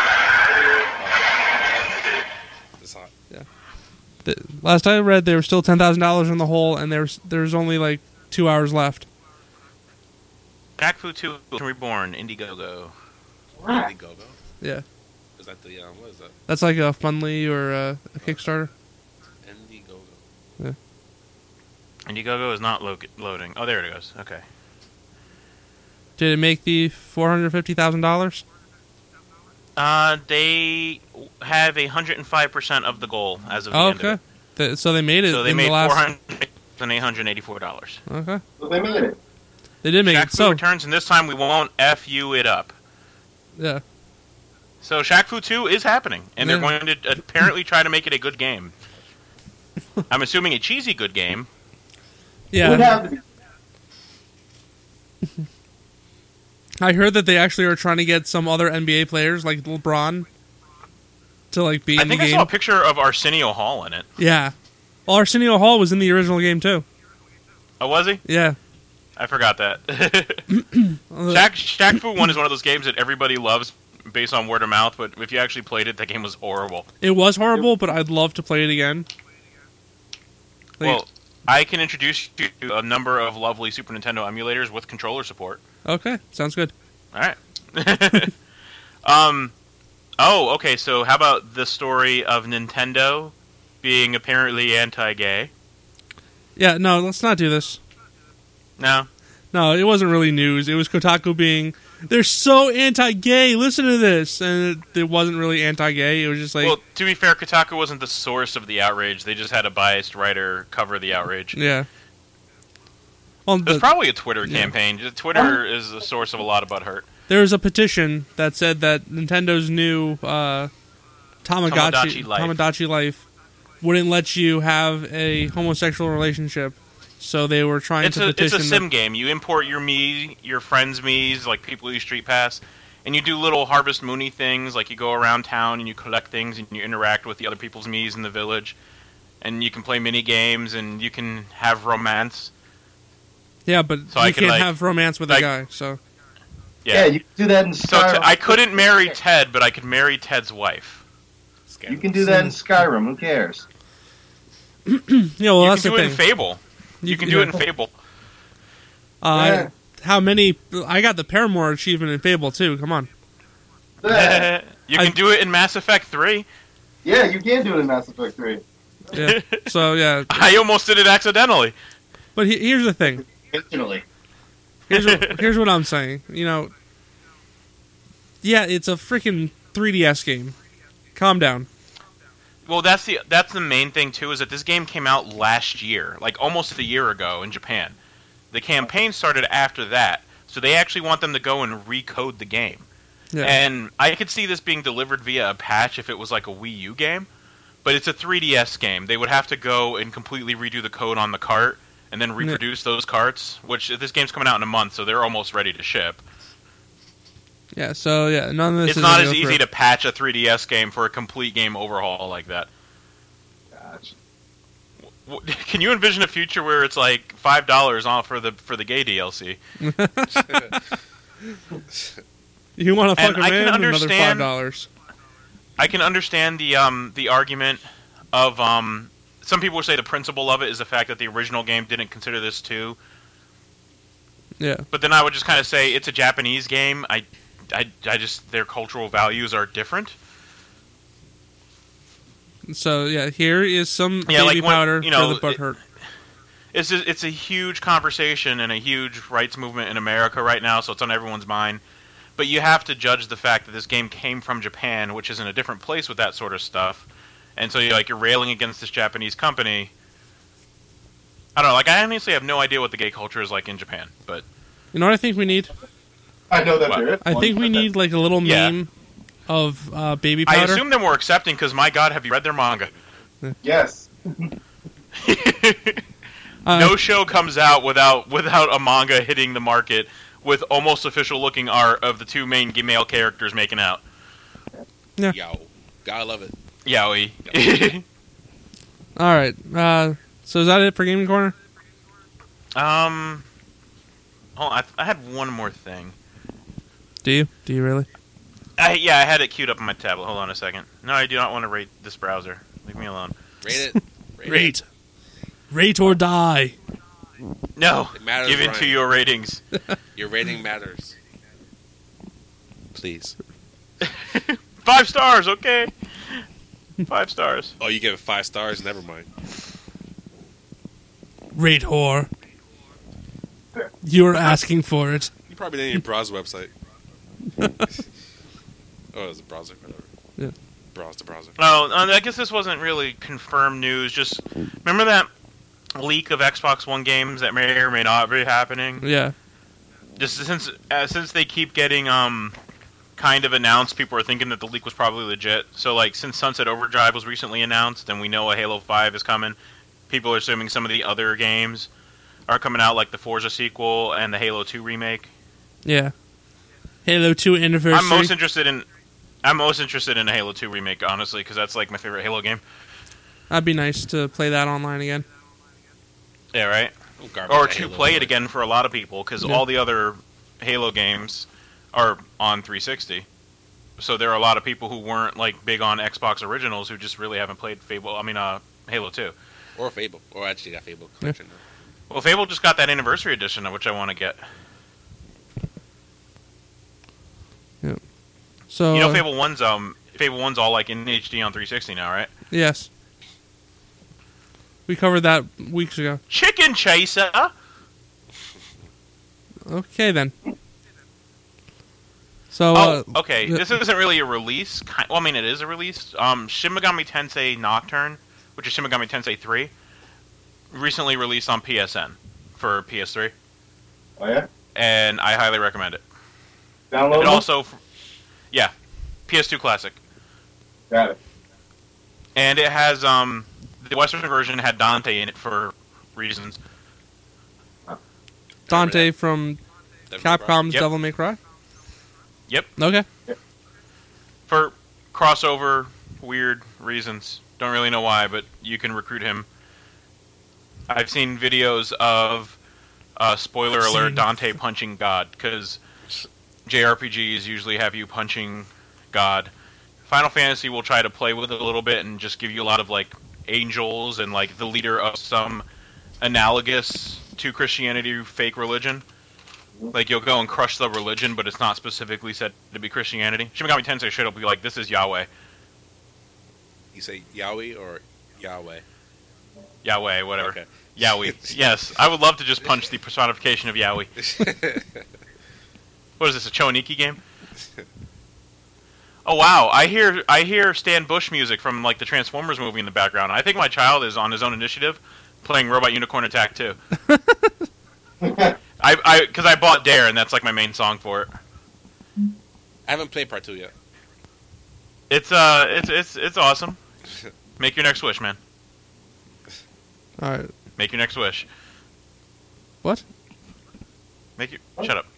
It's hot. Last I read, they were still $10,000 in the hole, and there's only like 2 hours left. Shaq Fu 2 Reborn, Indiegogo. Indiegogo. Yeah, Is that the what is that? that's like a Fundly or a Kickstarter. Indiegogo. Indiegogo is not loading. Oh, there it goes. Okay. Did it make the $450,000? They have 105% of the goal as of the end of Okay. it. So they made it. So they in made the last. $4,884. Okay. So they made it. They did make Shaq it. Fu So returns, and this time we won't F you it up. yeah. So Shaq Fu 2 is happening, and they're Yeah. going to apparently try to make it a good game. I'm assuming a cheesy good game. It would Yeah. have to be. I heard that they actually are trying to get some other NBA players like LeBron to like be I in the think I game. saw a picture of Arsenio Hall in it. Yeah. Well, Arsenio Hall was in the original game too. Oh, was he? Yeah. I forgot that. Shaq Fu 1 is one of those games that everybody loves based on word of mouth, but if you actually played it, that game was horrible. It was horrible, but I'd love to play it again. Like, Well, I can introduce you to a number of lovely Super Nintendo emulators with controller support. okay, sounds good. All right. Oh, okay. So, how about the story of Nintendo being apparently anti-gay? Yeah, no, let's not do this. No. No, it wasn't really news. It was Kotaku being, they're so anti-gay, listen to this. And it wasn't really anti-gay. It was just like, Well, to be fair, Kotaku wasn't the source of the outrage. They just had a biased writer cover the outrage. yeah. Well, It was probably a Twitter campaign. Twitter is the source of a lot of butthurt. there was a petition that said that Nintendo's new Tamagotchi Life wouldn't let you have a homosexual relationship. So they were trying to petition. It's a sim game. You import your Mii, your friends' Mii's, like people you Street Pass, And you do little Harvest Moony things, like you go around town and you collect things and you interact with the other people's Miis in the village. And you can play mini games and you can have romance. Yeah, but So you can't have romance with a like- guy, so... Yeah, you can do that in So Skyrim. I couldn't marry Ted, but I could marry Ted's wife. You can do that in Skyrim. Who cares? Yeah, well, You can that's do the it thing. in Fable. You can do it in Fable. Yeah. How many... I got the Paramore achievement in Fable, too. Come on. Yeah, You can do it in Mass Effect 3. yeah, you can do it in Mass Effect 3. Yeah. So, yeah. I almost did it accidentally. But here's the thing. Intentionally. Here's what I'm saying. You know... Yeah, it's a freaking 3DS game. Calm down. Well, that's the main thing too, is that this game came out last year, like almost a year ago in Japan. The campaign started after that, so they actually want them to go and recode the game. Yeah. And I could see this being delivered via a patch if it was like a Wii U game, but it's a 3DS game. They would have to go and completely redo the code on the cart and then reproduce those carts, which this game's coming out in a month, so they're almost ready to ship. Yeah, so, yeah, none of this It's is not gonna as go easy through. to patch a 3DS game for a complete game overhaul like that. Gotcha. Can you envision a future where it's like $5 off for the gay DLC? You want to fuck And him I can in? Another understand- $5. I can understand the argument of some people would say the principle of it is the fact that the original game didn't consider this too. Yeah. But then I would just kind of say it's a Japanese game. I just their cultural values are different. So, yeah, here is some Yeah, baby like when- powder you know, for the butt hurt. It's a huge conversation and a huge rights movement in America right now, so it's on everyone's mind. But you have to judge the fact that this game came from Japan, which is in a different place with that sort of stuff. And so you're railing against this Japanese company. I don't know, I honestly have no idea what the gay culture is like in Japan, but You know what I think we need? I know that What? there is I one, think we but need, like, a little Yeah. meme of baby I powder. assume they're more accepting because, my God, have you read their manga? Yes. No show comes out without a manga hitting the market with almost official looking art of the two main male characters making out. Yeah. Yo, gotta love it. Yaoi. All right. So is that it for Gaming Corner? Hold on, I had one more thing. Do you? Do you really? I had it queued up on my tablet. Hold on a second. No, I do not want to rate this browser. Leave me alone. Rate it. Rate. Rate or die. No, It matters, give in to Ryan. your ratings. Your rating matters. Please. 5 stars, okay? 5 stars. Oh, you give it 5 stars? Never mind. Rate whore. You're asking for it. You probably didn't even browse the website. Oh, it's a browser. Whatever. Yeah. Browse the browser. No, I guess this wasn't really confirmed news. Just remember that leak of Xbox One games that may or may not be happening. Yeah. Just since they keep getting kind of announced, people are thinking that the leak was probably legit. So since Sunset Overdrive was recently announced, and we know a Halo 5 is coming, people are assuming some of the other games are coming out, like the Forza sequel and the Halo 2 remake. Yeah. Halo 2 Anniversary. I'm most interested in a Halo 2 remake, honestly, because that's my favorite Halo game. That'd be nice to play that online again. Yeah, right. Oh, garbage Or that to Halo play it one. again for a lot of people, because Yeah. all the other Halo games are on 360. So there are a lot of people who weren't big on Xbox originals who just really haven't played Halo 2. Or Fable. Or actually got Fable collection. Well, Fable just got that anniversary edition, which I want to get. So You know, Fable 1's all in HD on 360 now, right? yes. We covered that weeks ago. Chicken Chaser. Okay then. So Okay. This isn't really a release. Well, I mean, it is a release. Shin Megami Tensei Nocturne, which is Shin Megami Tensei 3, recently released on PSN for PS3, Oh, yeah? and I highly recommend it. Download It it? also, yeah, PS2 Classic, Got it. and it has the Western version had Dante in it for reasons. Dante from Devil May Cry. Capcom's Yep. Devil May Cry. Yep. Okay. For crossover, weird reasons. Don't really know why, but you can recruit him. I've seen videos of, spoiler alert, Dante punching God, because JRPGs usually have you punching God. Final Fantasy will try to play with it a little bit and just give you a lot of, like, angels and, like, the leader of some analogous to Christianity fake religion. Like, you'll go and crush the religion, but it's not specifically said to be Christianity. Shin Megami Tensei shit will be like, this is Yahweh. You say Yahweh or Yahweh? Yahweh, whatever. Okay. Yahweh. Yes, I would love to just punch the personification of Yahweh. What is this, a Choniki game? Oh wow, I hear Stan Bush music from like the Transformers movie in the background. I think my child is on his own initiative playing Robot Unicorn Attack 2. Because I bought Dare and that's like my main song for it. I haven't played part 2 yet. It's awesome. Make your next wish, man. All right. Make your next wish. What? Shut up.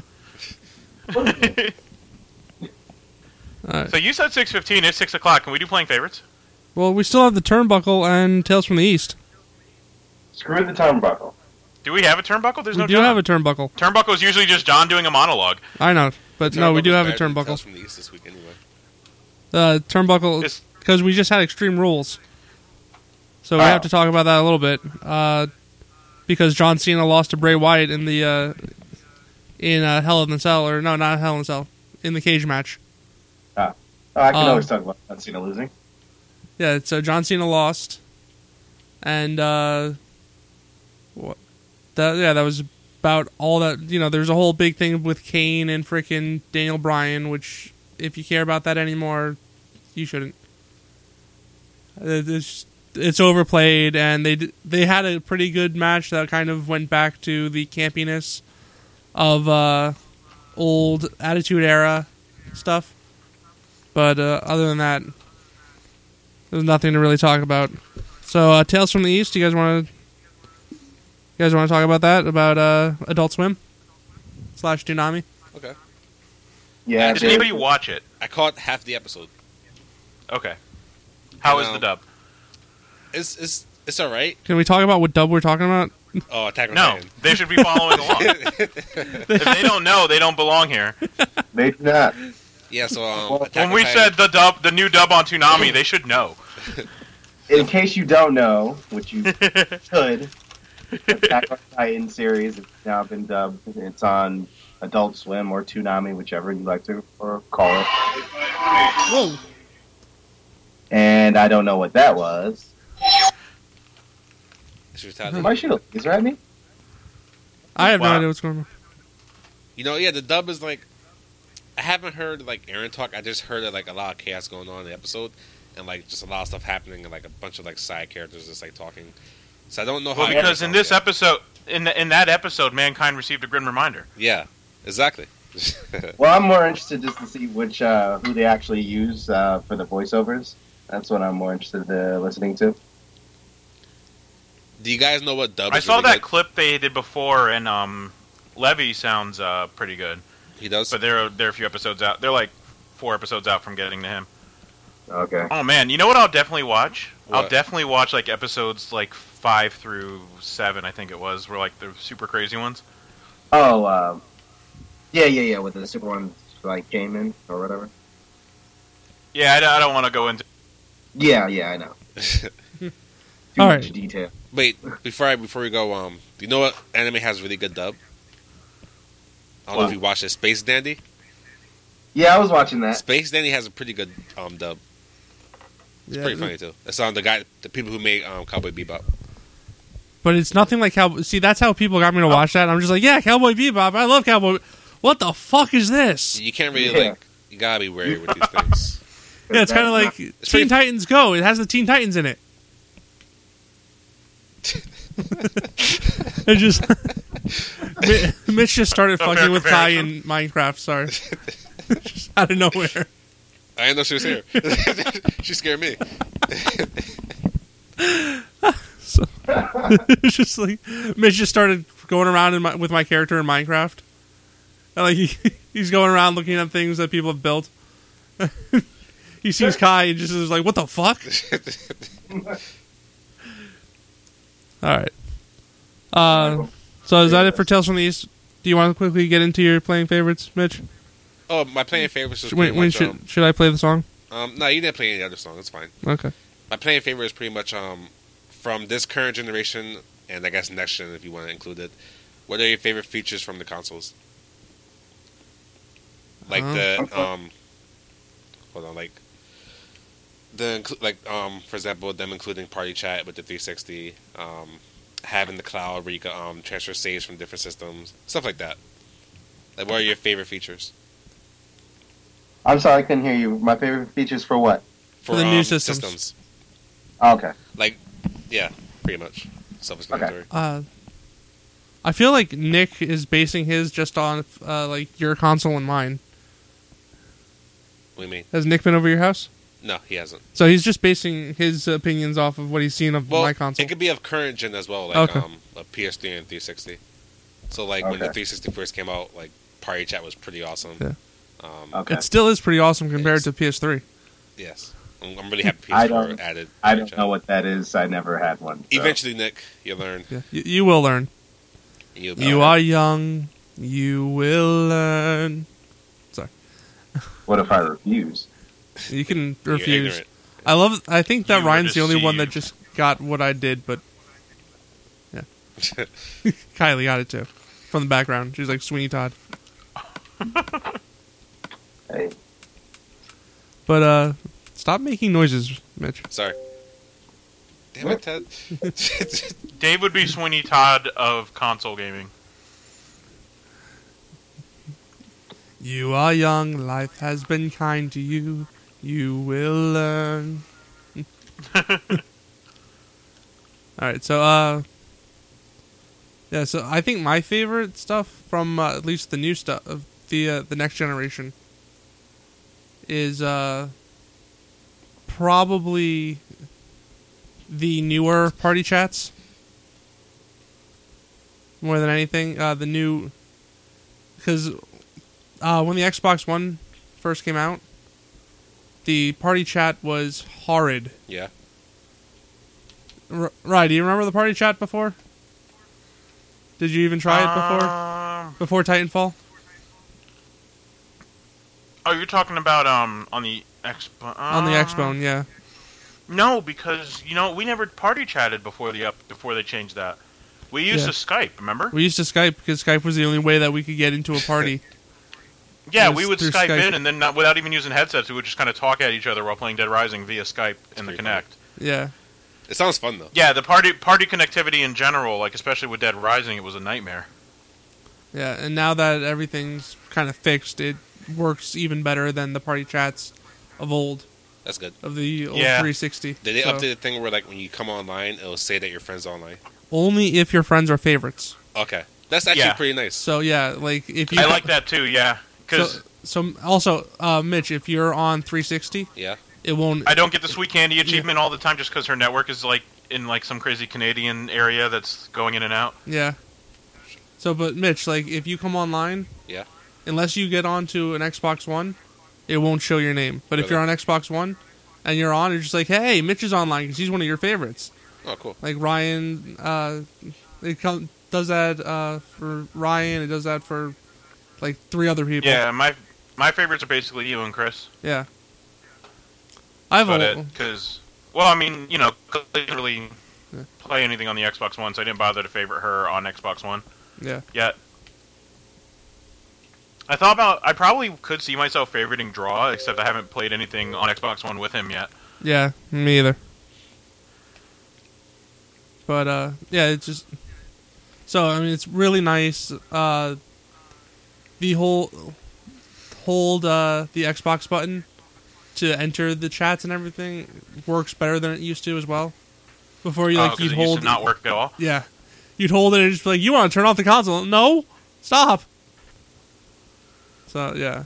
All right. So you said 6:15. It's 6 o'clock. Can we do playing favorites? Well, we still have the Turnbuckle and Tales from the East. Screw the turnbuckle. Do we have a turnbuckle? There's We no do John. have a Turnbuckle. Turnbuckle is usually just John doing a monologue. I know, but no, we do have a Tales Turnbuckle. from the East this week anyway. Turnbuckle, It's- because we just had Extreme Rules. So we Oh. have to talk about that a little bit. Because John Cena lost to Bray Wyatt in the in Hell in the Cell, or no, not Hell in the Cell, in the cage match. I can always talk about John Cena losing. Yeah, so John Cena lost, and that was about all that. You know, there's a whole big thing with Kane and frickin' Daniel Bryan, which if you care about that anymore, you shouldn't. It's overplayed, and they had a pretty good match that kind of went back to the campiness of old Attitude Era stuff. But other than that, there's nothing to really talk about. So, Tales from the East. You guys want to talk about that? About Adult Swim / Toonami? Okay. Yeah. Did anybody watch it? I caught half the episode. Okay. How is And, the dub? It's all right. Can we talk about what dub we're talking about? Oh, Attack on No, Titan. they should be following along. If they don't know, they don't belong here. They do not. Yeah, so Attack When on we Titan- said the new dub on Toonami, they should know. In case you don't know, which you should, Attack on Titan series has now been dubbed. It's on Adult Swim or Toonami, whichever you like to or call it. Whoa. And I don't know what that was. It's retarded. Why should it laser at me? I have no Wow. idea what's going on. You know, yeah, the dub is like, I haven't heard like Aaron talk. I just heard like a lot of chaos going on in the episode, and like just a lot of stuff happening, and like a bunch of like side characters just like talking. So I don't know how. Well, it because sounds in this yet. episode, in that episode, mankind received a grim reminder. Yeah, exactly. Well, I'm more interested just to see which who they actually use for the voiceovers. That's what I'm more interested in listening to. Do you guys know what dub? I is saw really that good? clip they did before, and Levy sounds pretty good. He does. But they're a few episodes out. They're like 4 episodes out from getting to him. Okay. Oh man, you know what I'll definitely watch? I'll What? definitely watch like episodes like 5 through 7, I think it was, were like the super crazy ones. Oh, yeah, with the super one like came in or whatever. Yeah, I don't want to go into. Yeah, I know. Too All much right. detail. Wait, before we go, do you know what anime has really good dub? I don't know if you watched it. Space Dandy. Yeah, I was watching that. Space Dandy has a pretty good dub. It's Yeah, pretty funny too. It's on the people who made Cowboy Bebop. But it's nothing like Cowboy. See, that's how people got me to watch that. I'm just like, yeah, Cowboy Bebop. I love Cowboy. What the fuck is this? You can't really Yeah. like. You gotta be wary with these things. Yeah, it's kind of like Teen pretty- Titans Go. It has the Teen Titans in it. It just Mitch just started A fair fucking with Kai comparison. in Minecraft. Sorry, just out of nowhere. I didn't know she was here. She scared me. So, it's just like Mitch just started going around with my character in Minecraft, And, like he's going around looking at things that people have built. He sees Kai and just is like, "What the fuck?" All right. So is that it for Tales from the East? Do you want to quickly get into your playing favorites, Mitch? Oh, my playing favorites is Wait, pretty much, should I play the song? no, you didn't play any other song. It's fine. Okay. My playing favorite is pretty much from this current generation, and I guess next gen if you want to include it. What are your favorite features from the consoles? Like hold on, for example, them including party chat with the 360, having the cloud where you can transfer saves from different systems, stuff like that. Like, what are your favorite features? I'm sorry, I couldn't hear you. My favorite features for what? For the new systems. Oh, okay. Like, yeah, pretty much. Self-explanatory. I feel like Nick is basing his just on like your console and mine. What do you mean? Has Nick been over your house? No, he hasn't. So he's just basing his opinions off of what he's seen of my console. It could be of current gen as well, like Okay. a PS3 and 360. So like when the 360 first came out, like party chat was pretty awesome. Yeah. Okay. It still is pretty awesome compared to PS3. Yes, I'm really happy I PS4 don't- added. I party don't chat. know what that is. I never had one. So. Eventually, Nick, you learn. Yeah, you will learn. You are young. You will learn. Sorry. What if I refuse? You can You're refuse. ignorant. I think that You were Ryan's the only one that deceived. just got what I did, but yeah. Kylie got it too. From the background. She's like Sweeney Todd. Hey, But stop making noises, Mitch. Sorry. Damn it, Ted. Dave would be Sweeney Todd of console gaming. You are young, life has been kind to you. You will learn. Alright, so yeah, so I think my favorite stuff from at least the new stuff of the next generation is probably the newer party chats. More than anything, the new, because when the Xbox One first came out, the party chat was horrid. Yeah. Right, do you remember the party chat before? Did you even try it before Titanfall? Oh, you're talking about on the Xbox. On the Xbone, yeah. No, because we never party chatted before they changed that. We used Yeah. to Skype, remember? We used to Skype because Skype was the only way that we could get into a party. Yeah, It we was would through Skype Skype. in, and then without even using headsets, we would just kind of talk at each other while playing Dead Rising via Skype in the pretty Kinect. Yeah. It sounds fun though. Yeah, the party connectivity in general, like especially with Dead Rising, it was a nightmare. Yeah, and now that everything's kind of fixed, it works even better than the party chats of old, That's good. of the old Yeah. 360. Did they So, update the thing where like when you come online, it'll say that your friend's online? only if your friends are favorites. Okay, that's actually Yeah. pretty nice. So yeah, like if you I like that too, yeah. Because so also Mitch, if you're on 360, Yeah. it won't. I don't get the Sweet Candy achievement all the time just because her network is like in like some crazy Canadian area that's going in and out. Yeah. So, but Mitch, like if you come online, Yeah. unless you get onto an Xbox One, it won't show your name. But if Really? you're on Xbox One and you're on, it's just like, hey, Mitch is online because he's one of your favorites. Oh, cool. Like Ryan, does that for Ryan. It does that for like 3 other people. Yeah, my favorites are basically you and Chris. Yeah. I've But al- because, well, I mean, I didn't really play anything on the Xbox One, so I didn't bother to favorite her on Xbox One yeah. yet. I probably could see myself favoriting Draw, except I haven't played anything on Xbox One with him yet. Yeah, me either. But yeah, it's just so I mean it's really nice. The hold the Xbox button to enter the chats and everything works better than it used to as well. Before you 'Cause you'd it hold used to not work at all. yeah, you'd hold it and just be like, you want to turn off the console? No, stop. So yeah,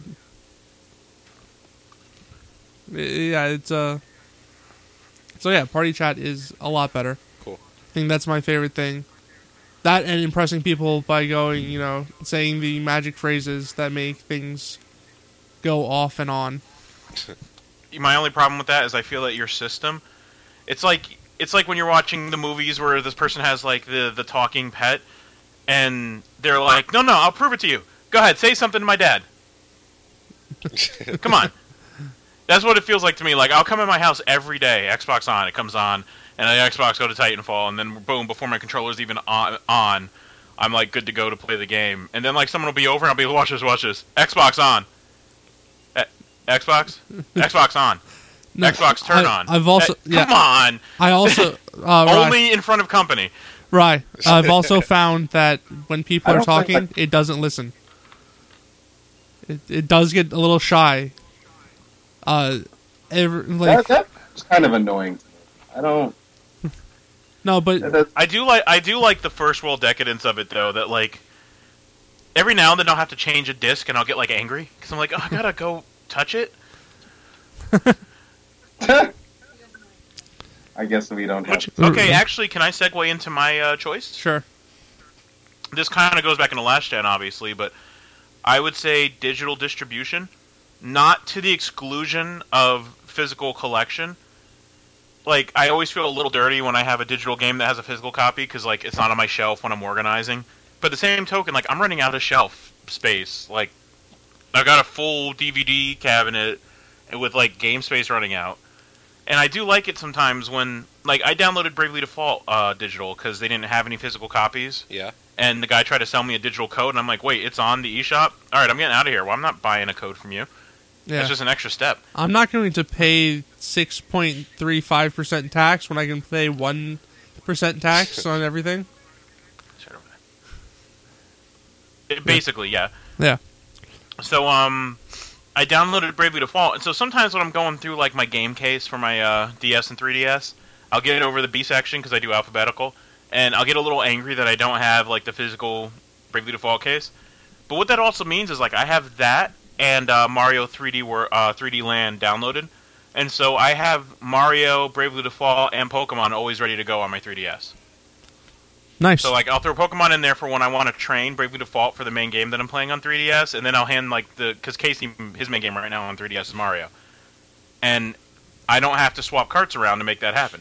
it's so yeah, party chat is a lot better. Cool. I think that's my favorite thing that and impressing people by going, saying the magic phrases that make things go off and on. My only problem with that is I feel that your system, it's like when you're watching the movies where this person has like the talking pet, and they're like, no, I'll prove it to you. Go ahead, say something to my dad. Come on. That's what it feels like to me. Like, I'll come in my house every day, Xbox on, it comes on, and the Xbox go to Titanfall, and then boom, before my controller's even on, I'm like good to go to play the game. And then like someone will be over, and I'll be watch this, Xbox on. Xbox on. No, Xbox turn on. I've also come on. I also only in front of company. Right. I've also found that when people are talking, it doesn't listen. It does get a little shy. That's kind of annoying. I don't. No, but I do like the first world decadence of it though. That like every now and then I'll have to change a disc and I'll get like angry because I'm like, oh, I gotta go touch it. I guess we don't have. Okay, actually, can I segue into my choice? Sure. This kind of goes back into last gen, obviously, but I would say digital distribution, not to the exclusion of physical collection. Like, I always feel a little dirty when I have a digital game that has a physical copy because, like, it's not on my shelf when I'm organizing. But the same token, like, I'm running out of shelf space. Like, I've got a full DVD cabinet with, like, game space running out. And I do like it sometimes when, like, I downloaded Bravely Default digital because they didn't have any physical copies. Yeah. And the guy tried to sell me a digital code, and I'm like, wait, it's on the eShop? All right, I'm getting out of here. Well, I'm not buying a code from you. yeah. It's just an extra step. I'm not going to pay 6.35% tax when I can pay 1% tax on everything. Basically, yeah. Yeah. So, I downloaded Bravely Default, and so sometimes when I'm going through, like, my game case for my DS and 3DS, I'll get it over the B section because I do alphabetical, and I'll get a little angry that I don't have, like, the physical Bravely Default case. But what that also means is, like, I have that and Mario 3D Land downloaded, and so I have Mario, Bravely Default, and Pokemon always ready to go on my 3DS. Nice. So, like, I'll throw Pokemon in there for when I want to train Bravely Default for the main game that I'm playing on 3DS, and then I'll hand, like, because Casey, his main game right now on 3DS is Mario. And I don't have to swap carts around to make that happen.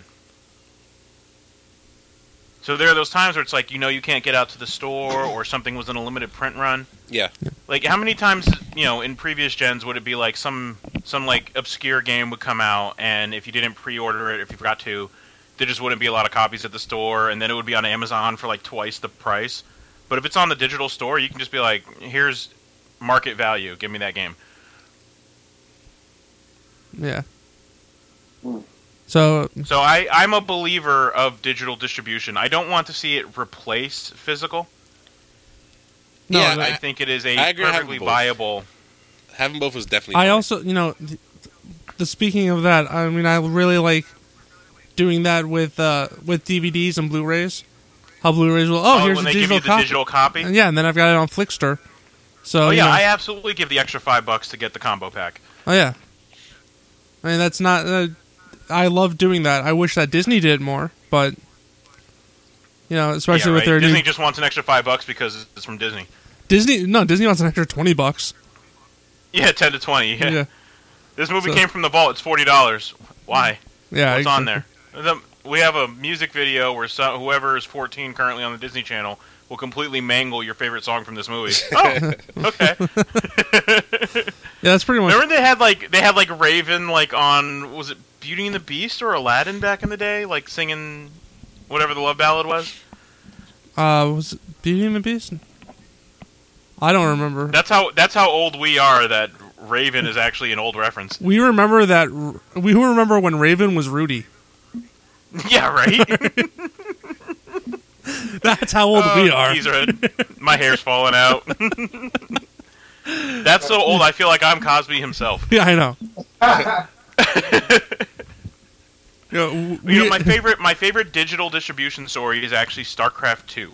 So there are those times where it's like, you can't get out to the store, or something was in a limited print run. Yeah. Like, how many times, in previous gens would it be like some like, obscure game would come out, and if you didn't pre-order it, if you forgot to, there just wouldn't be a lot of copies at the store, and then it would be on Amazon for like twice the price. But if it's on the digital store, you can just be like, here's market value, give me that game. Yeah. So I'm a believer of digital distribution. I don't want to see it replace physical. No, yeah, I think it is a I agree perfectly viable. Having both is definitely. I fine. also, the speaking of that, I mean, I really like doing that with DVDs and Blu-rays. How Blu-rays will, here's when a they give digital you the copy. digital copy. And yeah, and then I've got it on Flickster. So I absolutely give the extra $5 to get the combo pack. Oh yeah. I mean, that's not. I love doing that. I wish that Disney did more, but especially with their Disney new just wants an extra $5 because it's from Disney. Disney wants an extra $20. Yeah, 10 to 20. Yeah. Yeah. This movie came from the vault. It's $40. Why? Yeah. What's on there? We have a music video where whoever is 14 currently on the Disney Channel will completely mangle your favorite song from this movie. Oh, okay. Yeah, that's pretty much. Remember they had like Raven like on, was it Beauty and the Beast or Aladdin back in the day, like singing whatever the love ballad was? Was it Beauty and the Beast? I don't remember. That's how old we are. That Raven is actually an old reference. We remember that. We remember when Raven was Rudy. Yeah, right. That's how old we are. My hair's falling out. That's so old. I feel like I'm Cosby himself. Yeah, I know. My favorite digital distribution story is actually StarCraft 2.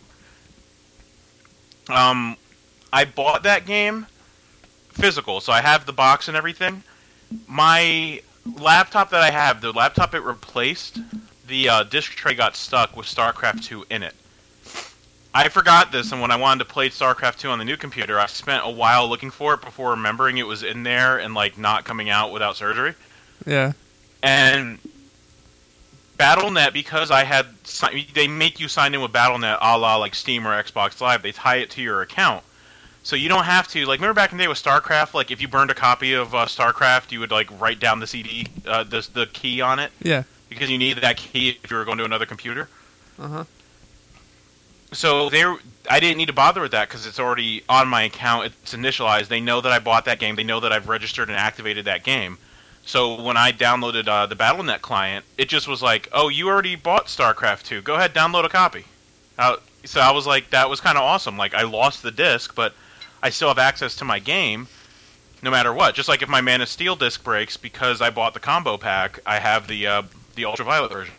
I bought that game physical, so I have the box and everything. My laptop that I have, the laptop it replaced, the disc tray got stuck with StarCraft 2 in it. I forgot this, and when I wanted to play StarCraft 2 on the new computer, I spent a while looking for it before remembering it was in there and like not coming out without surgery. Yeah. And Battle.net, because they make you sign in with Battle.net a la like Steam or Xbox Live, they tie it to your account. So you don't have to, like, remember back in the day with StarCraft, like, if you burned a copy of StarCraft, you would, like, write down the CD, the key on it? Yeah. Because you needed that key if you were going to another computer. Uh-huh. So I didn't need to bother with that because it's already on my account. It's initialized. They know that I bought that game. They know that I've registered and activated that game. So when I downloaded the Battle.net client, it just was like, oh, you already bought StarCraft 2. Go ahead, download a copy. So I was like, that was kind of awesome. Like, I lost the disc, but I still have access to my game no matter what. Just like if my Man of Steel disc breaks, because I bought the combo pack, I have the Ultraviolet version.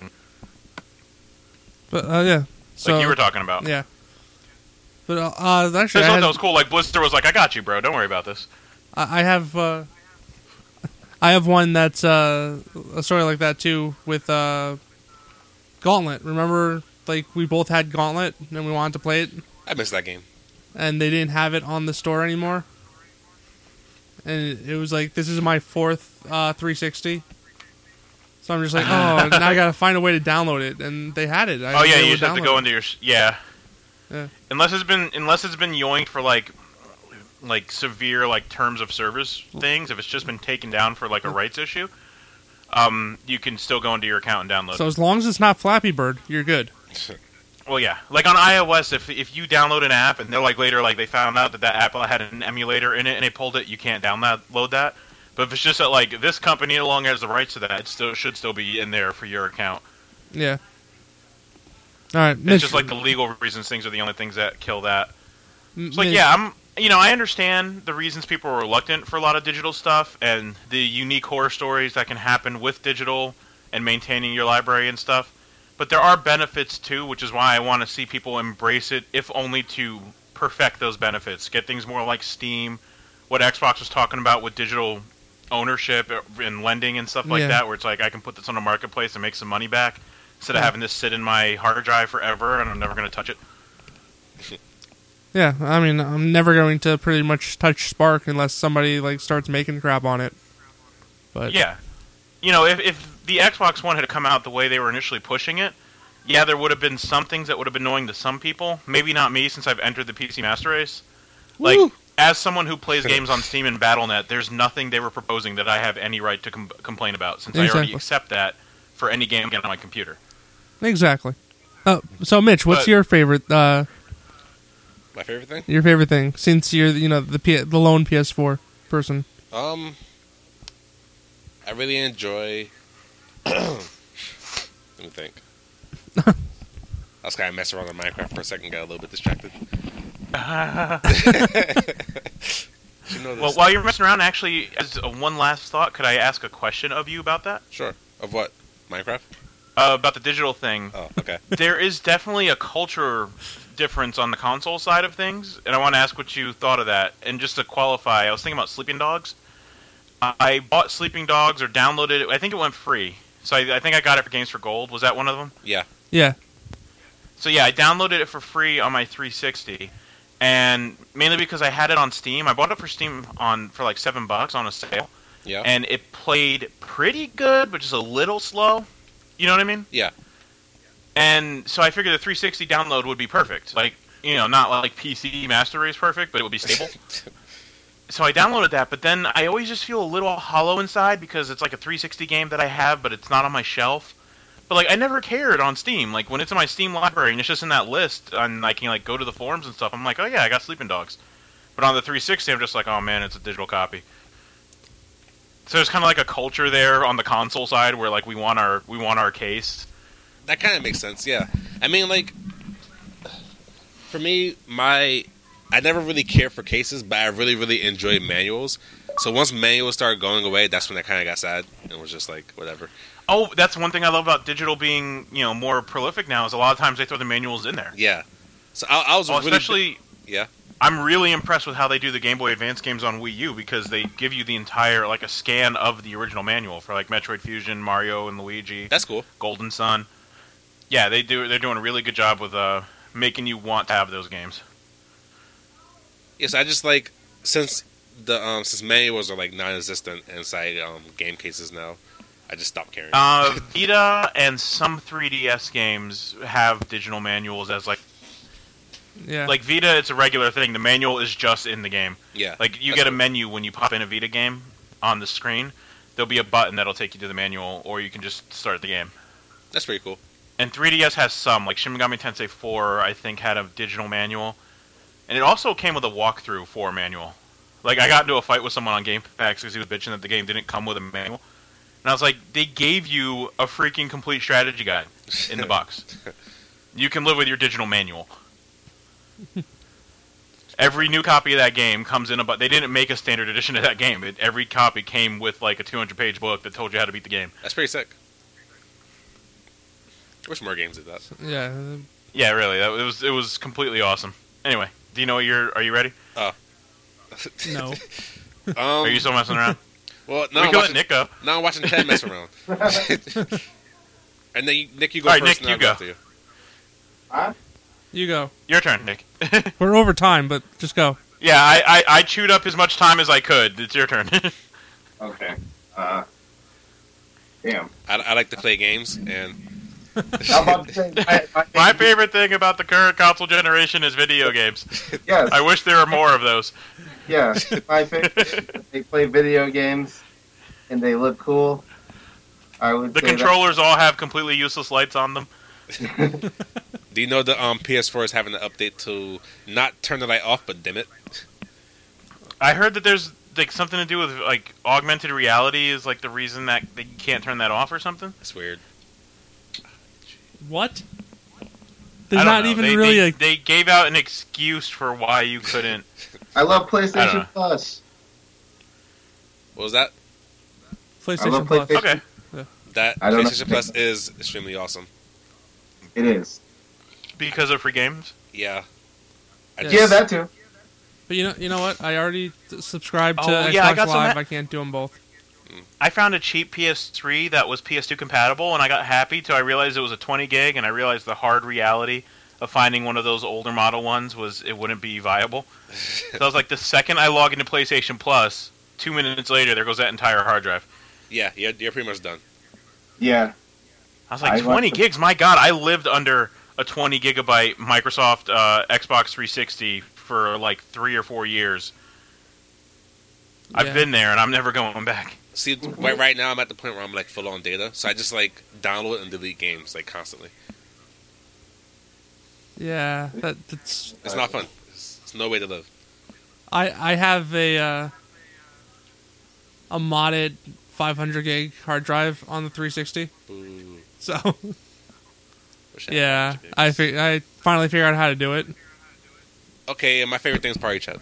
But, yeah. So, like you were talking about. Yeah. But, actually, I just thought that was cool. Like, Blister was like, I got you, bro. Don't worry about this. I have one that's a story like that, too, with Gauntlet. Remember, like, we both had Gauntlet, and we wanted to play it? I missed that game. And they didn't have it on the store anymore. And it was like, this is my fourth 360. So I'm just like, oh, now I gotta find a way to download it. And they had it. You just have to go into your... Yeah. Unless it's been yoinked for, like severe, like, terms of service things, if it's just been taken down for, like, a rights issue, you can still go into your account and download it. So as long as it's not Flappy Bird, you're good. Well, yeah. Like on iOS, if you download an app and they're like later, like they found out that app had an emulator in it and they pulled it, you can't download that. But if it's just that like this company no longer has the rights to that, it should still be in there for your account. Yeah. All right. It's just like the legal reasons. Things are the only things that kill that. It's like, yeah, I understand the reasons people are reluctant for a lot of digital stuff and the unique horror stories that can happen with digital and maintaining your library and stuff. But there are benefits, too, which is why I want to see people embrace it, if only to perfect those benefits. Get things more like Steam, what Xbox was talking about with digital ownership and lending and stuff like that, where it's like I can put this on a marketplace and make some money back, instead of having this sit in my hard drive forever and I'm never going to touch it. Yeah, I mean, I'm never going to pretty much touch Spark unless somebody like starts making crap on it. But yeah. You know, if the Xbox One had come out the way they were initially pushing it, yeah, there would have been some things that would have been annoying to some people. Maybe not me, since I've entered the PC Master Race. Like, as someone who plays games on Steam and Battle.net, there's nothing they were proposing that I have any right to complain about, since I already accept that for any game on my computer. Exactly. So, Mitch, what's your favorite... my favorite thing? Your favorite thing, since you're, the lone PS4 person. I really enjoy... Let me think. I was kind of messing around on Minecraft for a second, got a little bit distracted. Well, while you're messing around, actually, as one last thought, could I ask a question of you about that? Sure. Of what? Minecraft? About the digital thing. Oh, okay. There is definitely a culture difference on the console side of things, and I want to ask what you thought of that. And just to qualify, I was thinking about Sleeping Dogs. I bought Sleeping Dogs or downloaded it. I think it went free. So I think I got it for Games for Gold. Was that one of them? Yeah. Yeah. So yeah, I downloaded it for free on my 360, and mainly because I had it on Steam. I bought it for Steam for like $7 on a sale. Yeah. And it played pretty good, but just a little slow. You know what I mean? Yeah. And so I figured the 360 download would be perfect. Like, not like PC Master Race perfect, but it would be stable. So I downloaded that, but then I always just feel a little hollow inside because it's like a 360 game that I have, but it's not on my shelf. But like I never cared on Steam. Like when it's in my Steam library and it's just in that list, and I can like go to the forums and stuff. I'm like, oh yeah, I got Sleeping Dogs. But on the 360, I'm just like, oh man, it's a digital copy. So there's kind of like a culture there on the console side where like we want our case. That kind of makes sense. Yeah. I mean, like for me, I never really cared for cases, but I really, really enjoyed manuals. So once manuals started going away, that's when I kind of got sad and was just like, whatever. Oh, that's one thing I love about digital being, more prolific now is a lot of times they throw the manuals in there. Yeah. So I was really... Especially... Yeah. I'm really impressed with how they do the Game Boy Advance games on Wii U because they give you the entire, like, a scan of the original manual for, like, Metroid Fusion, Mario and Luigi. That's cool. Golden Sun. Yeah, they're doing a really good job with making you want to have those games. Yes, I just like since manuals are like non-existent inside game cases now, I just stopped caring. Vita and some 3DS games have digital manuals as like Vita. It's a regular thing. The manual is just in the game. Yeah, like you get a menu when you pop in a Vita game on the screen. There'll be a button that'll take you to the manual, or you can just start the game. That's pretty cool. And 3DS has some, like Shin Megami Tensei 4, I think, had a digital manual. And it also came with a walkthrough for manual. Like, I got into a fight with someone on GamePAX because he was bitching that the game didn't come with a manual. And I was like, they gave you a freaking complete strategy guide in the box. You can live with your digital manual. Every new copy of that game comes in they didn't make a standard edition of that game. Every copy came with like a 200-page book that told you how to beat the game. That's pretty sick. I wish more games did that. Yeah. Yeah, really. It was completely awesome. Anyway, do you know what are you ready? No. Are you still messing around? Well, we can let Nick go. Now I'm watching Ted mess around. And then Nick, you go All right, first. Nick, you go. You. Huh? You go. Your turn, Nick. We're over time, but just go. Yeah, I chewed up as much time as I could. It's your turn. Okay. Damn. I like to play games, and I'm about to say, My favorite thing about the current console generation is video games. yes, I wish there were more of those. yeah. My favorite. If they play video games and they look cool, I would. The say controllers all have completely useless lights on them. do you know the PS4 is having an update to not turn the light off but dim it? I heard that there's like something to do with like augmented reality is like the reason that you can't turn that off or something. That's weird. What? I There's don't not know. even really a... They gave out an excuse for why you couldn't. I love I don't PlayStation know. Plus. What was that? PlayStation love Plus. PlayStation. Okay. That I don't know. PlayStation Plus is extremely awesome. It is. Because of free games? Yeah. Yes. Yeah, that too. But you know what? I already subscribed to Oh, Xbox yeah, I got some Live. ha- I can't do them both. I found a cheap PS3 that was PS2 compatible, and I got happy till I realized it was a 20 gig, and I realized the hard reality of finding one of those older model ones was it wouldn't be viable. So I was like, the second I log into PlayStation Plus, 2 minutes later, there goes that entire hard drive. Yeah, you're pretty much done. Yeah. I was like, I 20 went to- gigs? My God, I lived under a 20 gigabyte Microsoft Xbox 360 for like 3 or 4 years. I've Yeah. been there, and I'm never going back. See, right now I'm at the point where I'm like full on data, so I just like download and delete games like constantly. Yeah, that's. It's not fun. It's no way to live. I have a modded 500 gig hard drive on the 360. Boo. So Wish I had yeah, a bunch of games. I finally figured out how to do it. Okay, and my favorite thing is Party Chat.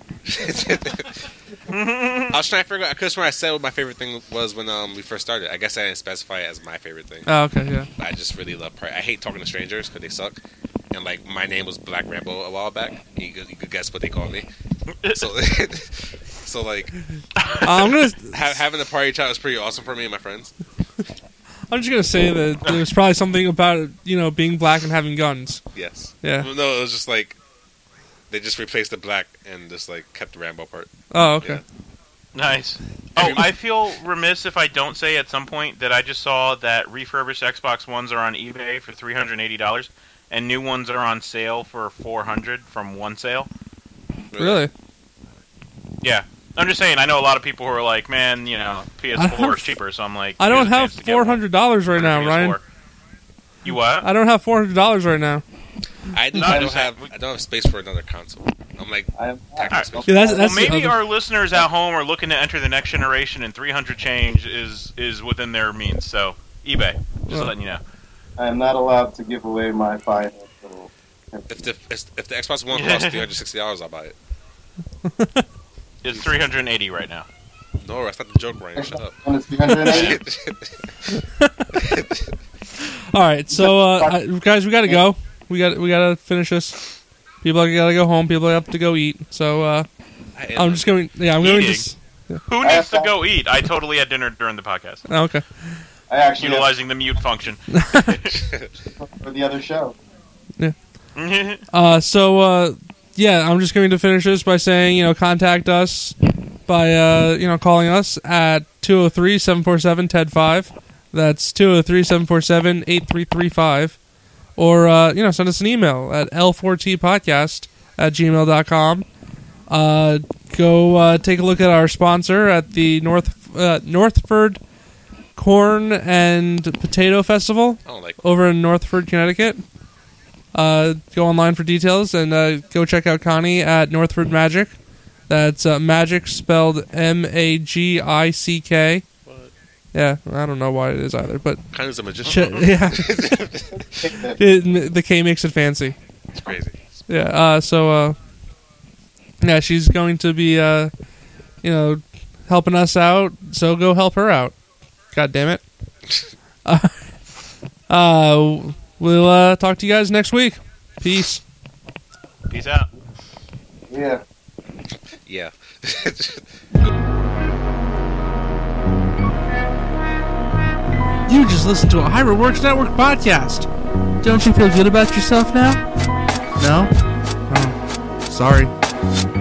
I was trying to figure out. I could have sworn I said what my favorite thing was when we first started. I guess I didn't specify it as my favorite thing. Oh, okay, yeah. But I just really love Party. I hate talking to strangers because they suck. And like my name was Black Rambo a while back. You could guess what they called me. So, so like I'm gonna. having the Party Chat was pretty awesome for me and my friends. I'm just gonna say that there was probably something about being black and having guns. Yes. Yeah. No, it was just like they just replaced the black and just like kept the Rambo part. Oh, okay. Yeah. Nice. Oh, I feel remiss if I don't say at some point that I just saw that refurbished Xbox Ones are on eBay for $380, and new ones are on sale for $400 from one sale. Really? Yeah. I'm just saying, I know a lot of people who are like, man, PS4 is cheaper, so I'm like... I don't here's a have chance to get one $400 right for now, PS4. Ryan. You what? I don't have $400 right now. I don't have space for another console. I'm like I tackling Alright. space. Yeah, that's Well, the maybe other- our listeners at home are looking to enter the next generation, and 300 change is within their means. So, eBay, just Oh. letting you know. I am not allowed to give away my financial. If the Xbox One costs $360, I'll buy it. It's 380 right now. No, that's not the joke, Ryan. Shut up. One is 380. All right, so guys, we gotta go. We gotta finish this. People gotta go home. People have to go eat. So I'm just going. Yeah, I'm going to. Eating? Who needs to go eat? I totally had dinner during the podcast, Oh, okay. I actually have utilizing the mute function. for the other show. Yeah, I'm just going to finish this by saying, contact us by, calling us at 203-747-TED5. That's 203-747-8335. Or, send us an email at l4tpodcast@gmail.com. Go take a look at our sponsor at the Northford Corn and Potato Festival over in Northford, Connecticut. Go online for details and go check out Connie at Northford Magic. That's magic spelled Magick. Yeah, I don't know why it is either, but Kind of a magician. yeah, the K makes it fancy. It's crazy. Yeah. She's going to be helping us out. So go help her out. God damn it. We'll talk to you guys next week. Peace. Peace out. Yeah. Yeah. You just listened to a Hybrid Works Network podcast. Don't you feel good about yourself now? No? Oh, sorry.